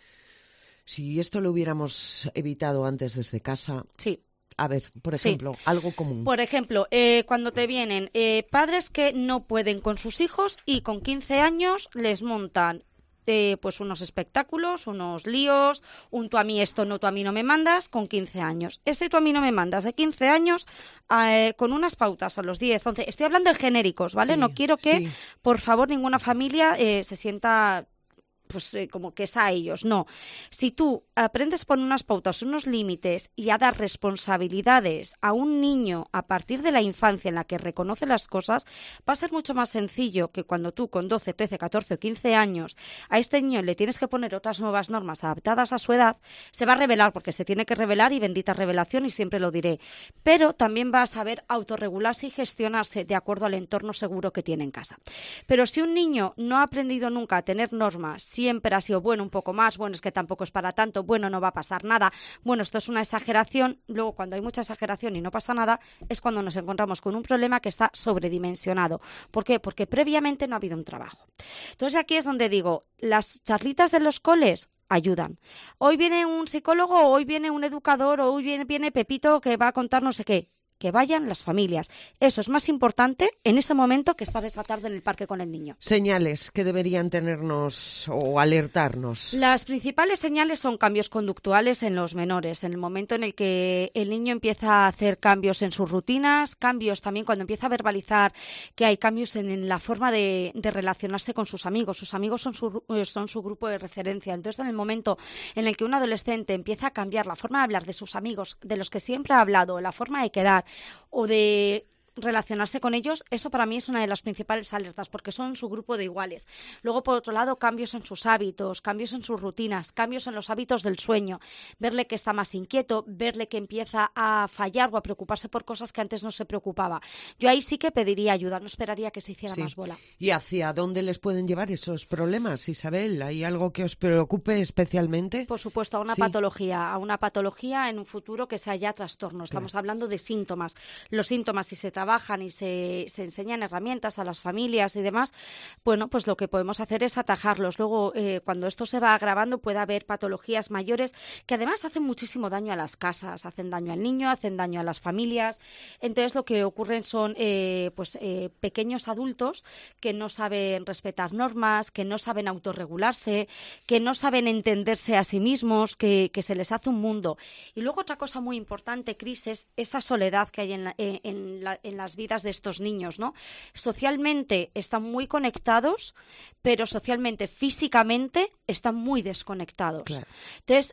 si esto lo hubiéramos evitado antes desde casa? Sí. A ver, por ejemplo, algo común. Por ejemplo, cuando te vienen padres que no pueden con sus hijos y con 15 años les montan pues unos espectáculos, unos líos, un tú a mí esto, no tú a mí no me mandas, con 15 años. Ese tú a mí no me mandas de 15 años con unas pautas a los 10, 11. Estoy hablando de genéricos, ¿vale? No quiero que, por favor, ninguna familia se sienta como que es a ellos. No. Si tú aprendes a poner unas pautas, unos límites y a dar responsabilidades a un niño a partir de la infancia en la que reconoce las cosas, va a ser mucho más sencillo que cuando tú con 12, 13, 14 o 15 años a este niño le tienes que poner otras nuevas normas adaptadas a su edad, se va a rebelar porque se tiene que rebelar y bendita revelación y siempre lo diré. Pero también va a saber autorregularse y gestionarse de acuerdo al entorno seguro que tiene en casa. Pero si un niño no ha aprendido nunca a tener normas, siempre ha sido bueno un poco más, bueno, es que tampoco es para tanto, bueno, no va a pasar nada, bueno, esto es una exageración, luego cuando hay mucha exageración y no pasa nada, es cuando nos encontramos con un problema que está sobredimensionado. ¿Por qué? Porque previamente no ha habido un trabajo. Entonces aquí es donde digo, las charlitas de los coles ayudan. Hoy viene un psicólogo, hoy viene un educador, o hoy viene Pepito que va a contar no sé qué. Que vayan las familias. Eso es más importante en ese momento que estar esa tarde en el parque con el niño. Señales que deberían tenernos o alertarnos. Las principales señales son cambios conductuales en los menores. En el momento en el que el niño empieza a hacer cambios en sus rutinas, cambios también cuando empieza a verbalizar que hay cambios en la forma de relacionarse con sus amigos. Sus amigos son su grupo de referencia. Entonces, en el momento en el que un adolescente empieza a cambiar la forma de hablar de sus amigos, de los que siempre ha hablado, la forma de quedar, o de relacionarse con ellos, eso para mí es una de las principales alertas, porque son su grupo de iguales. Luego, por otro lado, cambios en sus hábitos, cambios en sus rutinas, cambios en los hábitos del sueño, verle que está más inquieto, verle que empieza a fallar o a preocuparse por cosas que antes no se preocupaba. Yo ahí sí que pediría ayuda, no esperaría que se hiciera más bola. ¿Y hacia dónde les pueden llevar esos problemas, Isabel? ¿Hay algo que os preocupe especialmente? Por supuesto, a una patología en un futuro que sea ya trastorno. Estamos hablando de síntomas. Los síntomas, si se trabajan y se enseñan herramientas a las familias y demás, bueno, pues lo que podemos hacer es atajarlos. Luego, cuando esto se va agravando, puede haber patologías mayores que además hacen muchísimo daño a las casas, hacen daño al niño, hacen daño a las familias. Entonces, lo que ocurren son pequeños adultos que no saben respetar normas, que no saben autorregularse, que no saben entenderse a sí mismos, que se les hace un mundo. Y luego otra cosa muy importante, Cris, es esa soledad que hay en las vidas de estos niños, ¿no? Socialmente están muy conectados, pero socialmente, físicamente, están muy desconectados. Claro. Entonces,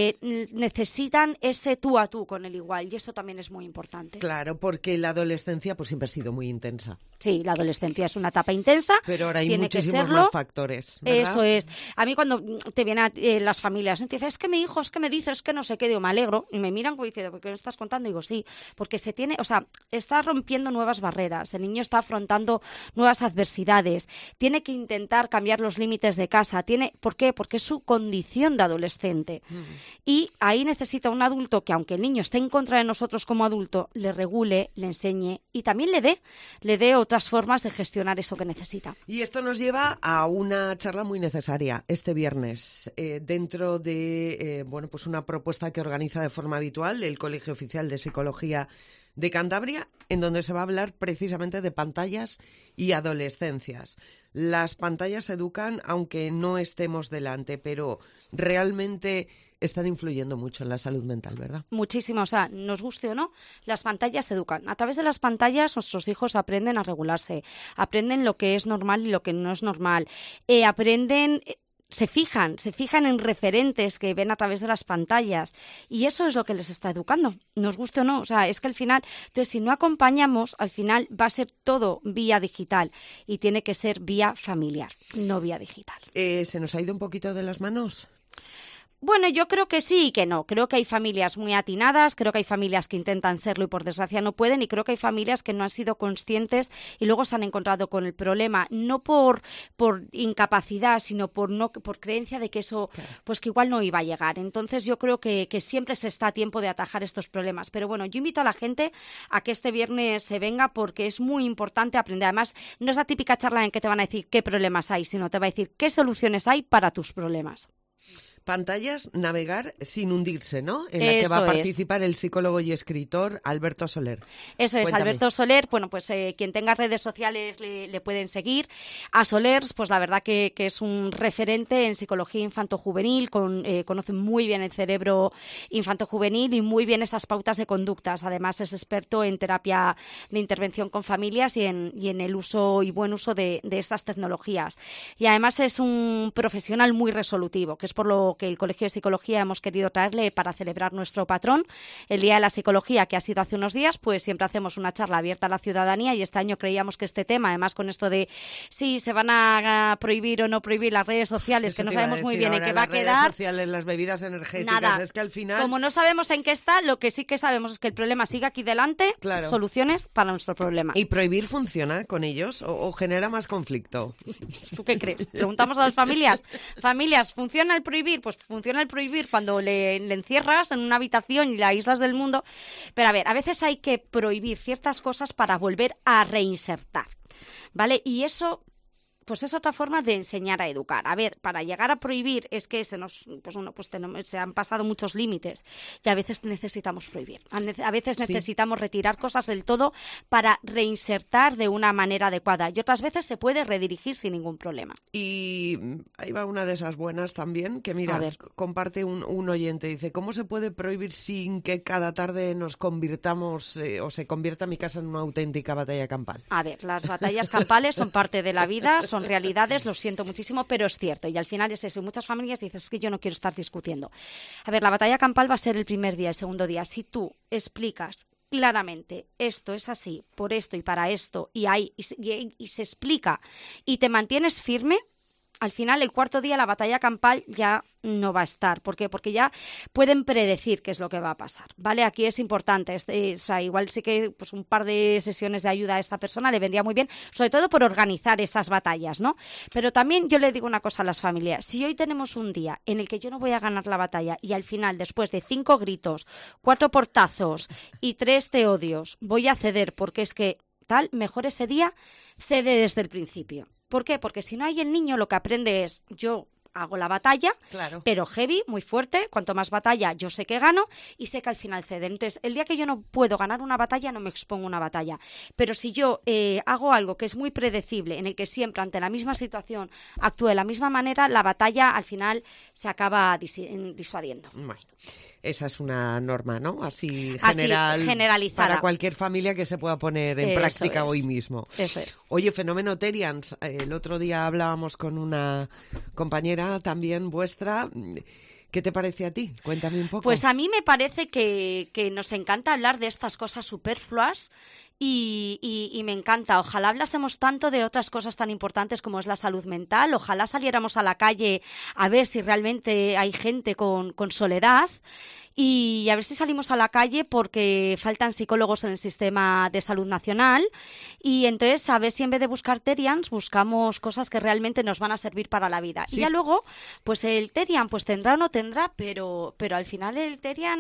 necesitan ese tú a tú con el igual, y esto también es muy importante. Claro, porque la adolescencia pues siempre ha sido muy intensa. Sí, la adolescencia es una etapa intensa. Pero ahora hay muchísimos más factores, ¿verdad? Eso es. A mí cuando te vienen las familias, ¿no? Te dicen, es que mi hijo, es que me dice, es que no sé qué, digo, me alegro, y me miran como diciendo, ¿por qué me estás contando? Digo, sí, porque está rompiendo nuevas barreras, el niño está afrontando nuevas adversidades, tiene que intentar cambiar los límites de casa. ¿Por qué? Porque es su condición de adolescente. Y ahí necesita un adulto que, aunque el niño esté en contra de nosotros como adulto, le regule, le enseñe y también le dé otras formas de gestionar eso que necesita. Y esto nos lleva a una charla muy necesaria este viernes, dentro de pues una propuesta que organiza de forma habitual el Colegio Oficial de Psicología de Cantabria, en donde se va a hablar precisamente de pantallas y adolescencias. Las pantallas educan aunque no estemos delante, pero realmente están influyendo mucho en la salud mental, ¿verdad? Muchísimo, o sea, nos guste o no, las pantallas educan. A través de las pantallas nuestros hijos aprenden a regularse, aprenden lo que es normal y lo que no es normal, se fijan en referentes que ven a través de las pantallas, y eso es lo que les está educando, nos guste o no. O sea, es que al final, entonces, si no acompañamos, al final va a ser todo vía digital y tiene que ser vía familiar, no vía digital. ¿Se nos ha ido un poquito de las manos? Bueno, yo creo que sí y que no. Creo que hay familias muy atinadas, creo que hay familias que intentan serlo y por desgracia no pueden, y creo que hay familias que no han sido conscientes y luego se han encontrado con el problema, no por incapacidad, sino por creencia de que eso, pues que igual no iba a llegar. Entonces yo creo que siempre se está a tiempo de atajar estos problemas. Pero bueno, yo invito a la gente a que este viernes se venga, porque es muy importante aprender. Además, no es la típica charla en que te van a decir qué problemas hay, sino te va a decir qué soluciones hay para tus problemas. pantallas, navegar sin hundirse, ¿no? En la que va a participar el psicólogo y escritor Alberto Soler. Eso es, Alberto Soler. Bueno, pues quien tenga redes sociales le pueden seguir. A Soler, pues la verdad que es un referente en psicología infanto-juvenil, conoce muy bien el cerebro infanto-juvenil y muy bien esas pautas de conductas. Además, es experto en terapia de intervención con familias y en el uso y buen uso de estas tecnologías. Y además es un profesional muy resolutivo, que es por lo que el Colegio de Psicología hemos querido traerle para celebrar nuestro patrón, el Día de la Psicología, que ha sido hace unos días. Pues siempre hacemos una charla abierta a la ciudadanía y este año creíamos que este tema, además con esto de si se van a prohibir o no prohibir las redes sociales, Eso que no te iba a sabemos muy decir bien en ahora, qué va a quedar. Las redes sociales, las bebidas energéticas, nada. Es que al final... Como no sabemos en qué está, lo que sí que sabemos es que el problema sigue aquí delante, Claro. Soluciones para nuestro problema. ¿Y prohibir funciona con ellos o genera más conflicto? ¿Tú qué crees? Preguntamos a las familias. Familias, ¿funciona el prohibir? Pues funciona el prohibir cuando le encierras en una habitación y la aíslas del mundo. Pero a ver, a veces hay que prohibir ciertas cosas para volver a reinsertar, ¿vale? Y eso... pues es otra forma de enseñar a educar. A ver, para llegar a prohibir es que se han pasado muchos límites y a veces necesitamos prohibir. A veces necesitamos retirar cosas del todo para reinsertar de una manera adecuada y otras veces se puede redirigir sin ningún problema. Y ahí va una de esas buenas también, que mira, comparte un oyente, dice, ¿cómo se puede prohibir sin que cada tarde nos convirtamos o se convierta mi casa en una auténtica batalla campal? A ver, las batallas campales son parte de la vida, son realidades, lo siento muchísimo, pero es cierto. Y al final es eso. Muchas familias dicen, es que yo no quiero estar discutiendo. A ver, la batalla campal va a ser el primer día, el segundo día. Si tú explicas claramente, esto es así, por esto y para esto, y se explica, y te mantienes firme, al final, el cuarto día, la batalla campal ya no va a estar. ¿Por qué? Porque ya pueden predecir qué es lo que va a pasar, ¿vale? Aquí es importante. O sea, igual sí que pues, un par de sesiones de ayuda a esta persona le vendría muy bien, sobre todo por organizar esas batallas, ¿no? Pero también yo le digo una cosa a las familias. Si hoy tenemos un día en el que yo no voy a ganar la batalla y al final, después de 5 gritos, 4 portazos y 3 te odios, voy a ceder porque es que tal, mejor ese día cede desde el principio. ¿Por qué? Porque si no hay el niño, lo que aprende es yo hago la batalla, claro, pero heavy, muy fuerte. Cuanto más batalla, yo sé que gano y sé que al final cede. Entonces, el día que yo no puedo ganar una batalla, no me expongo a una batalla. Pero si yo hago algo que es muy predecible, en el que siempre ante la misma situación actúe de la misma manera, la batalla al final se acaba disuadiendo. Bueno, esa es una norma, ¿no? Así generalizada. Para cualquier familia que se pueda poner en práctica hoy mismo. Eso es. Oye, fenómeno Terians, el otro día hablábamos con una compañera también vuestra. ¿Qué te parece a ti? Cuéntame un poco. Pues a mí me parece que nos encanta hablar de estas cosas superfluas y me encanta. Ojalá hablásemos tanto de otras cosas tan importantes como es la salud mental. Ojalá saliéramos a la calle a ver si realmente hay gente con soledad. Y a ver si salimos a la calle porque faltan psicólogos en el sistema de salud nacional y entonces a ver si en vez de buscar Terians buscamos cosas que realmente nos van a servir para la vida. Sí. Y ya luego, pues el Terian pues tendrá o no tendrá, pero al final el Terian,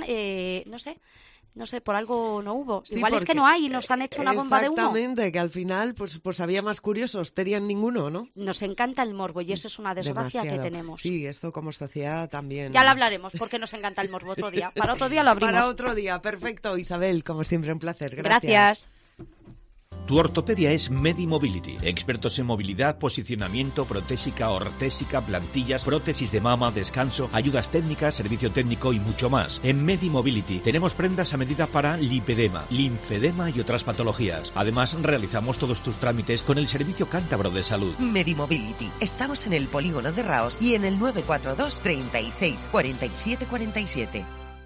no sé, por algo no hubo. Sí, igual es que no hay y nos han hecho una bomba de humo. Exactamente, que al final pues había más curiosos, Terian ninguno, ¿no? Nos encanta el morbo y eso es una desgracia que tenemos. Sí, esto como sociedad también. Ya lo hablaremos porque nos encanta el morbo otro día. Para otro día lo abrimos. Para otro día, perfecto. Isabel, como siempre, un placer. Gracias. Tu ortopedia es Medimobility, expertos en movilidad, posicionamiento, protésica, ortésica, plantillas, prótesis de mama, descanso, ayudas técnicas, servicio técnico y mucho más. En Medimobility tenemos prendas a medida para lipedema, linfedema y otras patologías. Además, realizamos todos tus trámites con el Servicio Cántabro de Salud. Medimobility. Estamos en el polígono de Raos y en el 942 36 47 47.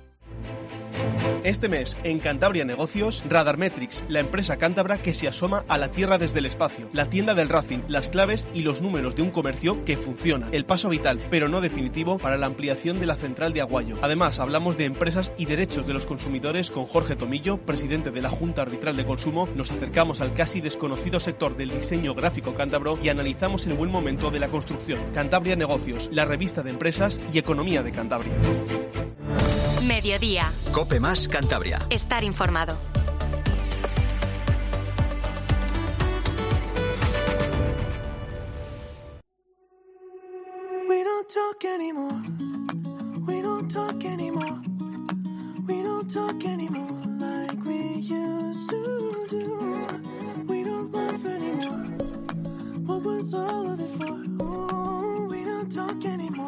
Este mes, en Cantabria Negocios, Radarmetrics, la empresa cántabra que se asoma a la Tierra desde el espacio, la tienda del Racing, las claves y los números de un comercio que funciona. El paso vital, pero no definitivo, para la ampliación de la central de Aguayo. Además, hablamos de empresas y derechos de los consumidores con Jorge Tomillo, presidente de la Junta Arbitral de Consumo. Nos acercamos al casi desconocido sector del diseño gráfico cántabro y analizamos el buen momento de la construcción. Cantabria Negocios, la revista de empresas y economía de Cantabria. Mediodía. COPE más Cantabria. Estar informado. We don't talk anymore.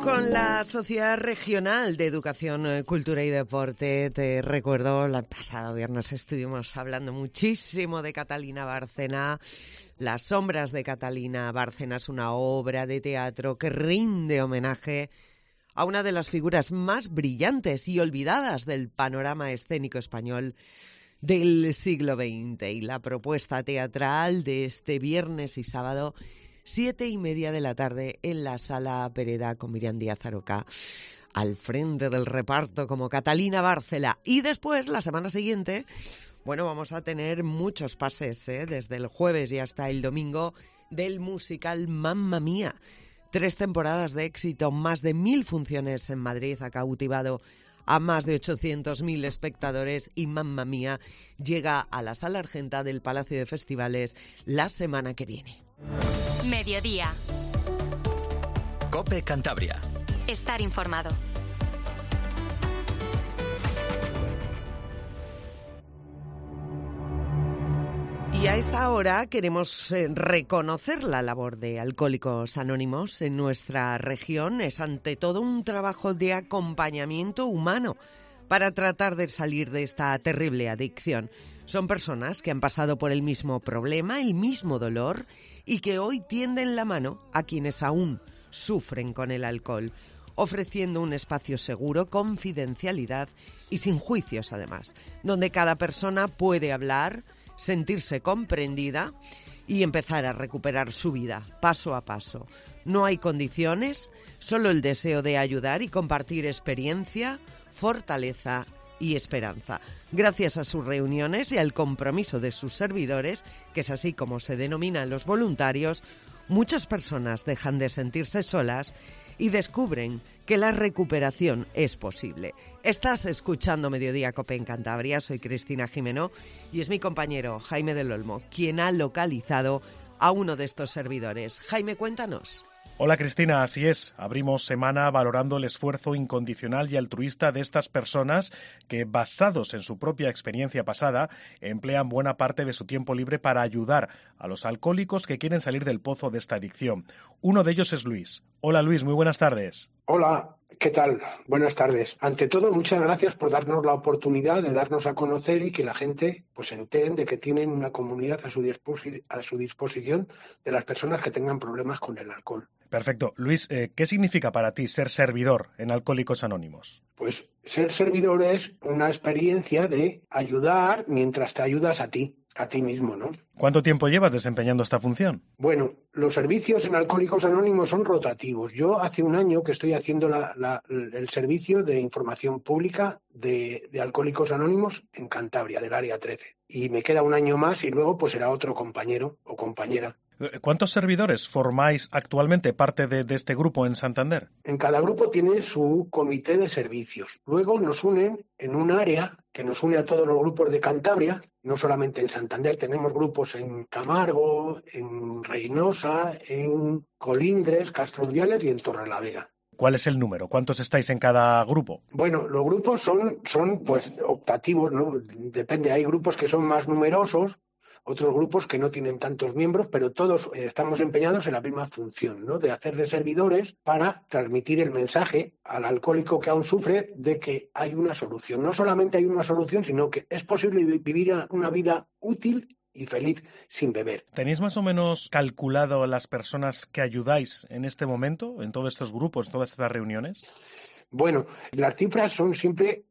Con la Sociedad Regional de Educación, Cultura y Deporte, te recuerdo, el pasado viernes estuvimos hablando muchísimo de Catalina Bárcena. Las sombras de Catalina Bárcena es una obra de teatro que rinde homenaje a una de las figuras más brillantes y olvidadas del panorama escénico español del siglo XX. Y la propuesta teatral de este viernes y sábado, 7:30 de la tarde, en la Sala Pereda, con Miriam Díaz Aroca al frente del reparto como Catalina Bárcena. Y después, la semana siguiente, bueno, vamos a tener muchos pases, desde el jueves y hasta el domingo, del musical Mamma Mía. 3 temporadas de éxito, más de 1000 funciones en Madrid, ha cautivado a más de 800.000 espectadores y Mamma Mía llega a la Sala Argenta del Palacio de Festivales la semana que viene. Mediodía. COPE Cantabria. Estar informado. Y a esta hora queremos reconocer la labor de Alcohólicos Anónimos en nuestra región. Es ante todo un trabajo de acompañamiento humano para tratar de salir de esta terrible adicción. Son personas que han pasado por el mismo problema, el mismo dolor, y que hoy tienden la mano a quienes aún sufren con el alcohol, ofreciendo un espacio seguro, confidencialidad y sin juicios además, donde cada persona puede hablar, sentirse comprendida y empezar a recuperar su vida paso a paso. No hay condiciones, solo el deseo de ayudar y compartir experiencia, fortaleza y esperanza. Gracias a sus reuniones y al compromiso de sus servidores, que es así como se denominan los voluntarios, muchas personas dejan de sentirse solas y descubren que la recuperación es posible. Estás escuchando Mediodía COPE en Cantabria, soy Cristina Jimeno y es mi compañero Jaime del Olmo quien ha localizado a uno de estos servidores. Jaime, cuéntanos. Hola Cristina, así es. Abrimos semana valorando el esfuerzo incondicional y altruista de estas personas que, basados en su propia experiencia pasada, emplean buena parte de su tiempo libre para ayudar a los alcohólicos que quieren salir del pozo de esta adicción. Uno de ellos es Luis. Hola Luis, muy buenas tardes. Hola, ¿qué tal? Buenas tardes. Ante todo, muchas gracias por darnos la oportunidad de darnos a conocer y que la gente pues se enteren de que tienen una comunidad a su disposición de las personas que tengan problemas con el alcohol. Perfecto. Luis, ¿qué significa para ti ser servidor en Alcohólicos Anónimos? Pues ser servidor es una experiencia de ayudar mientras te ayudas a ti mismo, ¿no? ¿Cuánto tiempo llevas desempeñando esta función? Bueno, los servicios en Alcohólicos Anónimos son rotativos. Yo hace un año que estoy haciendo el servicio de información pública de Alcohólicos Anónimos en Cantabria, del área 13. Y me queda un año más y luego pues será otro compañero o compañera. ¿Cuántos servidores formáis actualmente parte de este grupo en Santander? En cada grupo tiene su comité de servicios. Luego nos unen en un área que nos une a todos los grupos de Cantabria, no solamente en Santander, tenemos grupos en Camargo, en Reynosa, en Colindres, Castro Urdiales y en Torrelavega. ¿Cuál es el número? ¿Cuántos estáis en cada grupo? Bueno, los grupos son pues optativos, ¿no? Depende, hay grupos que son más numerosos, otros grupos que no tienen tantos miembros, pero todos estamos empeñados en la misma función, ¿no? De hacer de servidores para transmitir el mensaje al alcohólico que aún sufre de que hay una solución. No solamente hay una solución, sino que es posible vivir una vida útil y feliz sin beber. ¿Tenéis más o menos calculado las personas que ayudáis en este momento, en todos estos grupos, en todas estas reuniones? Bueno, las cifras son siempre,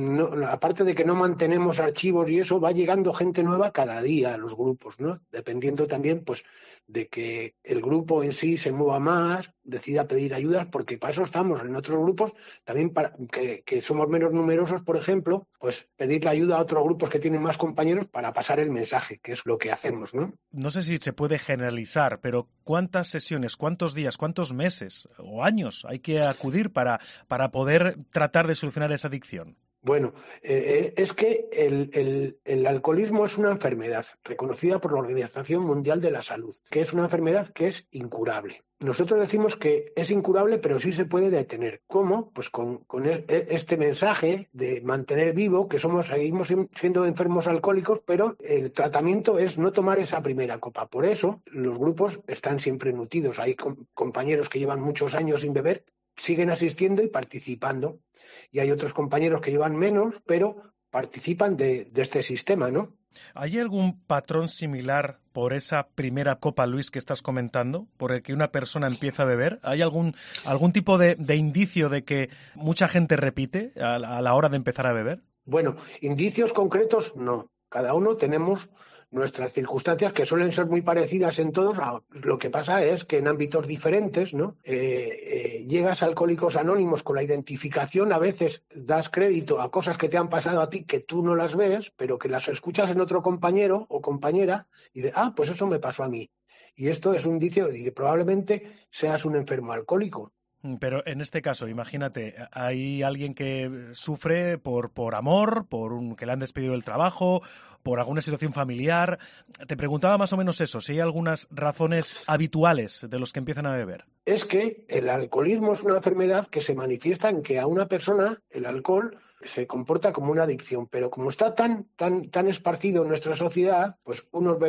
aparte de que no mantenemos archivos y eso, va llegando gente nueva cada día a los grupos, ¿no? Dependiendo también, pues, de que el grupo en sí se mueva más, decida pedir ayudas, porque para eso estamos en otros grupos, también para que somos menos numerosos, por ejemplo, pues pedirle ayuda a otros grupos que tienen más compañeros para pasar el mensaje, que es lo que hacemos, ¿no? No sé si se puede generalizar, pero ¿cuántas sesiones, cuántos días, cuántos meses o años hay que acudir para poder tratar de solucionar esa adicción? Bueno, es que el alcoholismo es una enfermedad reconocida por la Organización Mundial de la Salud, que es una enfermedad que es incurable. Nosotros decimos que es incurable, pero sí se puede detener. ¿Cómo? Pues con este mensaje de mantener vivo que seguimos siendo enfermos alcohólicos, pero el tratamiento es no tomar esa primera copa. Por eso los grupos están siempre nutridos. Hay compañeros que llevan muchos años sin beber, siguen asistiendo y participando. Y hay otros compañeros que llevan menos, pero participan de este sistema, ¿no? ¿Hay algún patrón similar por esa primera copa, Luis, que estás comentando, por el que una persona empieza a beber? ¿Hay algún tipo de indicio de que mucha gente repite a la hora de empezar a beber? Bueno, indicios concretos no. Cada uno tenemos nuestras circunstancias que suelen ser muy parecidas en todos. Lo que pasa es que en ámbitos diferentes, ¿no? Llegas a Alcohólicos Anónimos con la identificación, a veces das crédito a cosas que te han pasado a ti que tú no las ves, pero que las escuchas en otro compañero o compañera y dices, pues eso me pasó a mí. Y esto es un indicio de que probablemente seas un enfermo alcohólico. Pero en este caso, imagínate, hay alguien que sufre por amor, que le han despedido del trabajo, por alguna situación familiar. Te preguntaba más o menos eso, si hay algunas razones habituales de los que empiezan a beber. Es que el alcoholismo es una enfermedad que se manifiesta en que a una persona el alcohol se comporta como una adicción, pero como está tan esparcido en nuestra sociedad, pues unos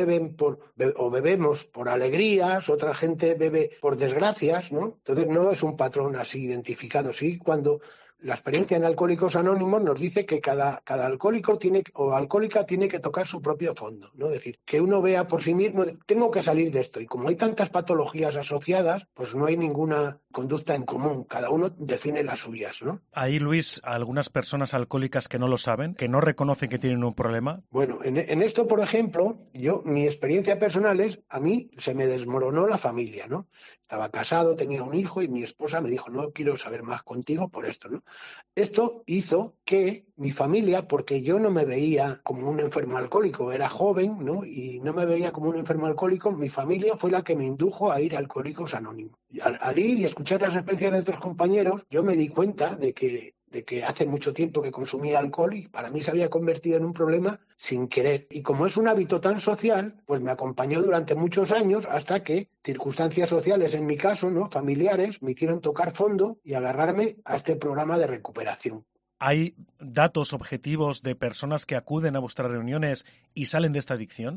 bebemos por alegrías, otra gente bebe por desgracias, ¿no? Entonces no es un patrón así identificado. Sí, cuando la experiencia en Alcohólicos Anónimos nos dice que cada alcohólico alcohólica tiene que tocar su propio fondo, ¿no? Es decir, que uno vea por sí mismo, tengo que salir de esto. Y como hay tantas patologías asociadas, pues no hay ninguna conducta en común. Cada uno define las suyas, ¿no? Ahí, Luis, algunas personas alcohólicas que no lo saben, que no reconocen que tienen un problema. Bueno, en esto, por ejemplo, mi experiencia personal es, a mí se me desmoronó la familia, ¿no? Estaba casado, tenía un hijo y mi esposa me dijo, no quiero saber más contigo por esto, ¿no? Esto hizo que mi familia, porque yo no me veía como un enfermo alcohólico, era joven, ¿no? Y no me veía como un enfermo alcohólico, mi familia fue la que me indujo a ir a Alcohólicos Anónimos. Y al ir y escuchar las experiencias de otros compañeros, yo me di cuenta de que hace mucho tiempo que consumía alcohol y para mí se había convertido en un problema sin querer. Y como es un hábito tan social, pues me acompañó durante muchos años hasta que circunstancias sociales, en mi caso, ¿no? Familiares, me hicieron tocar fondo y agarrarme a este programa de recuperación. ¿Hay datos objetivos de personas que acuden a vuestras reuniones y salen de esta adicción?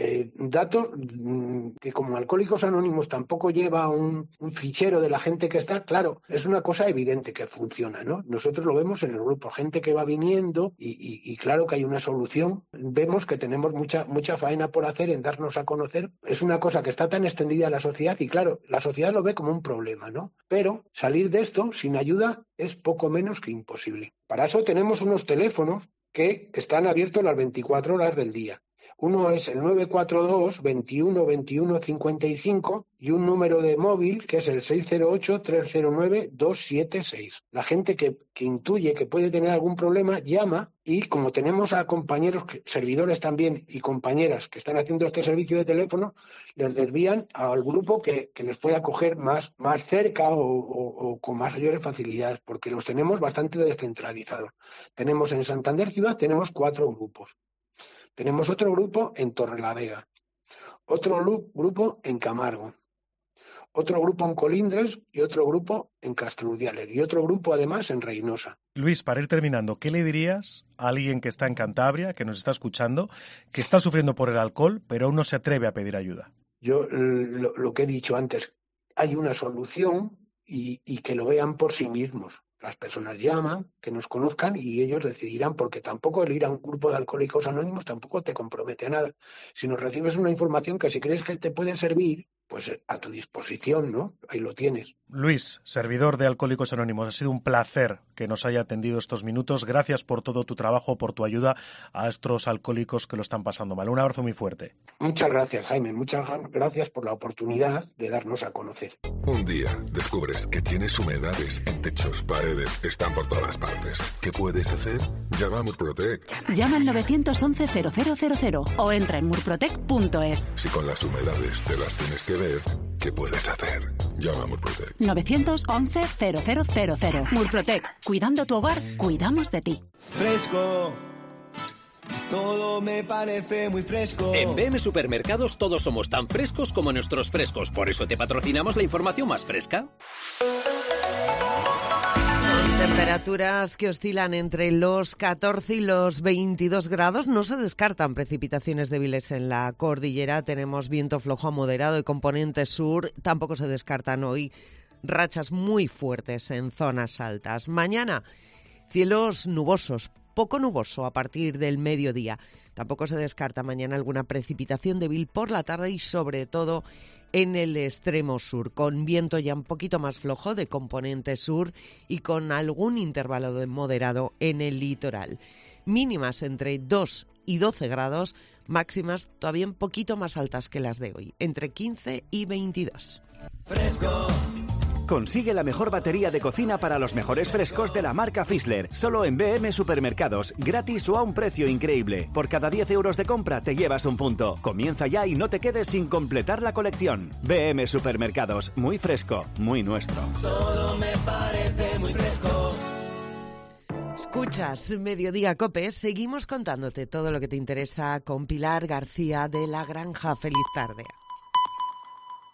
Datos que como Alcohólicos Anónimos tampoco lleva un fichero de la gente que está, claro, es una cosa evidente que funciona, ¿no? Nosotros lo vemos en el grupo, gente que va viniendo y claro que hay una solución. Vemos que tenemos mucha faena por hacer en darnos a conocer. Es una cosa que está tan extendida en la sociedad y claro, la sociedad lo ve como un problema, ¿no? Pero salir de esto sin ayuda es poco menos que imposible. Para eso tenemos unos teléfonos que están abiertos las 24 horas del día. Uno es el 942 21 21 55 y un número de móvil que es el 608 309 276. La gente que intuye que puede tener algún problema llama y como tenemos a compañeros, servidores también y compañeras que están haciendo este servicio de teléfono, les desvían al grupo que les pueda coger más cerca o con mayores facilidades porque los tenemos bastante descentralizados. Tenemos en Santander Ciudad, tenemos 4 grupos. Tenemos otro grupo en Torrelavega, otro grupo en Camargo, otro grupo en Colindres y otro grupo en Castrurdiales y otro grupo además en Reynosa. Luis, para ir terminando, ¿qué le dirías a alguien que está en Cantabria, que nos está escuchando, que está sufriendo por el alcohol, pero aún no se atreve a pedir ayuda? Yo lo que he dicho antes, hay una solución y que lo vean por sí mismos. Las personas llaman, que nos conozcan y ellos decidirán, porque tampoco el ir a un grupo de Alcohólicos Anónimos tampoco te compromete a nada. Si nos recibes una información que si crees que te puede servir, pues a tu disposición, ¿no? Ahí lo tienes. Luis, servidor de Alcohólicos Anónimos, ha sido un placer que nos haya atendido estos minutos. Gracias por todo tu trabajo, por tu ayuda a estos alcohólicos que lo están pasando mal. Un abrazo muy fuerte. Muchas gracias, Jaime. Muchas gracias por la oportunidad de darnos a conocer. Un día descubres que tienes humedades en techos, paredes, están por todas partes. ¿Qué puedes hacer? Llama a Murprotec. Llama al 911-0000 o entra en murprotec.es. Si con las humedades te las tienes que ver, ¿qué puedes hacer? Llama a Murprotec. 911-0000. Murprotec. Cuidando tu hogar, cuidamos de ti. Fresco. Todo me parece muy fresco. En BM Supermercados todos somos tan frescos como nuestros frescos. Por eso te patrocinamos la información más fresca. Temperaturas que oscilan entre los 14 y los 22 grados. No se descartan precipitaciones débiles en la cordillera. Tenemos viento flojo a moderado y componente sur. Tampoco se descartan hoy rachas muy fuertes en zonas altas. Mañana, cielos nubosos, poco nuboso a partir del mediodía. Tampoco se descarta mañana alguna precipitación débil por la tarde y sobre todo en el extremo sur, con viento ya un poquito más flojo de componente sur y con algún intervalo de moderado en el litoral. Mínimas entre 2 y 12 grados, máximas todavía un poquito más altas que las de hoy, entre 15 y 22. Fresco. Consigue la mejor batería de cocina para los mejores frescos de la marca Fischler. Solo en BM Supermercados, gratis o a un precio increíble. Por cada 10 euros de compra te llevas un punto. Comienza ya y no te quedes sin completar la colección. BM Supermercados, muy fresco, muy nuestro. Todo me parece muy fresco. Escuchas Mediodía COPE, seguimos contándote todo lo que te interesa con Pilar García de La Granja. Feliz tarde.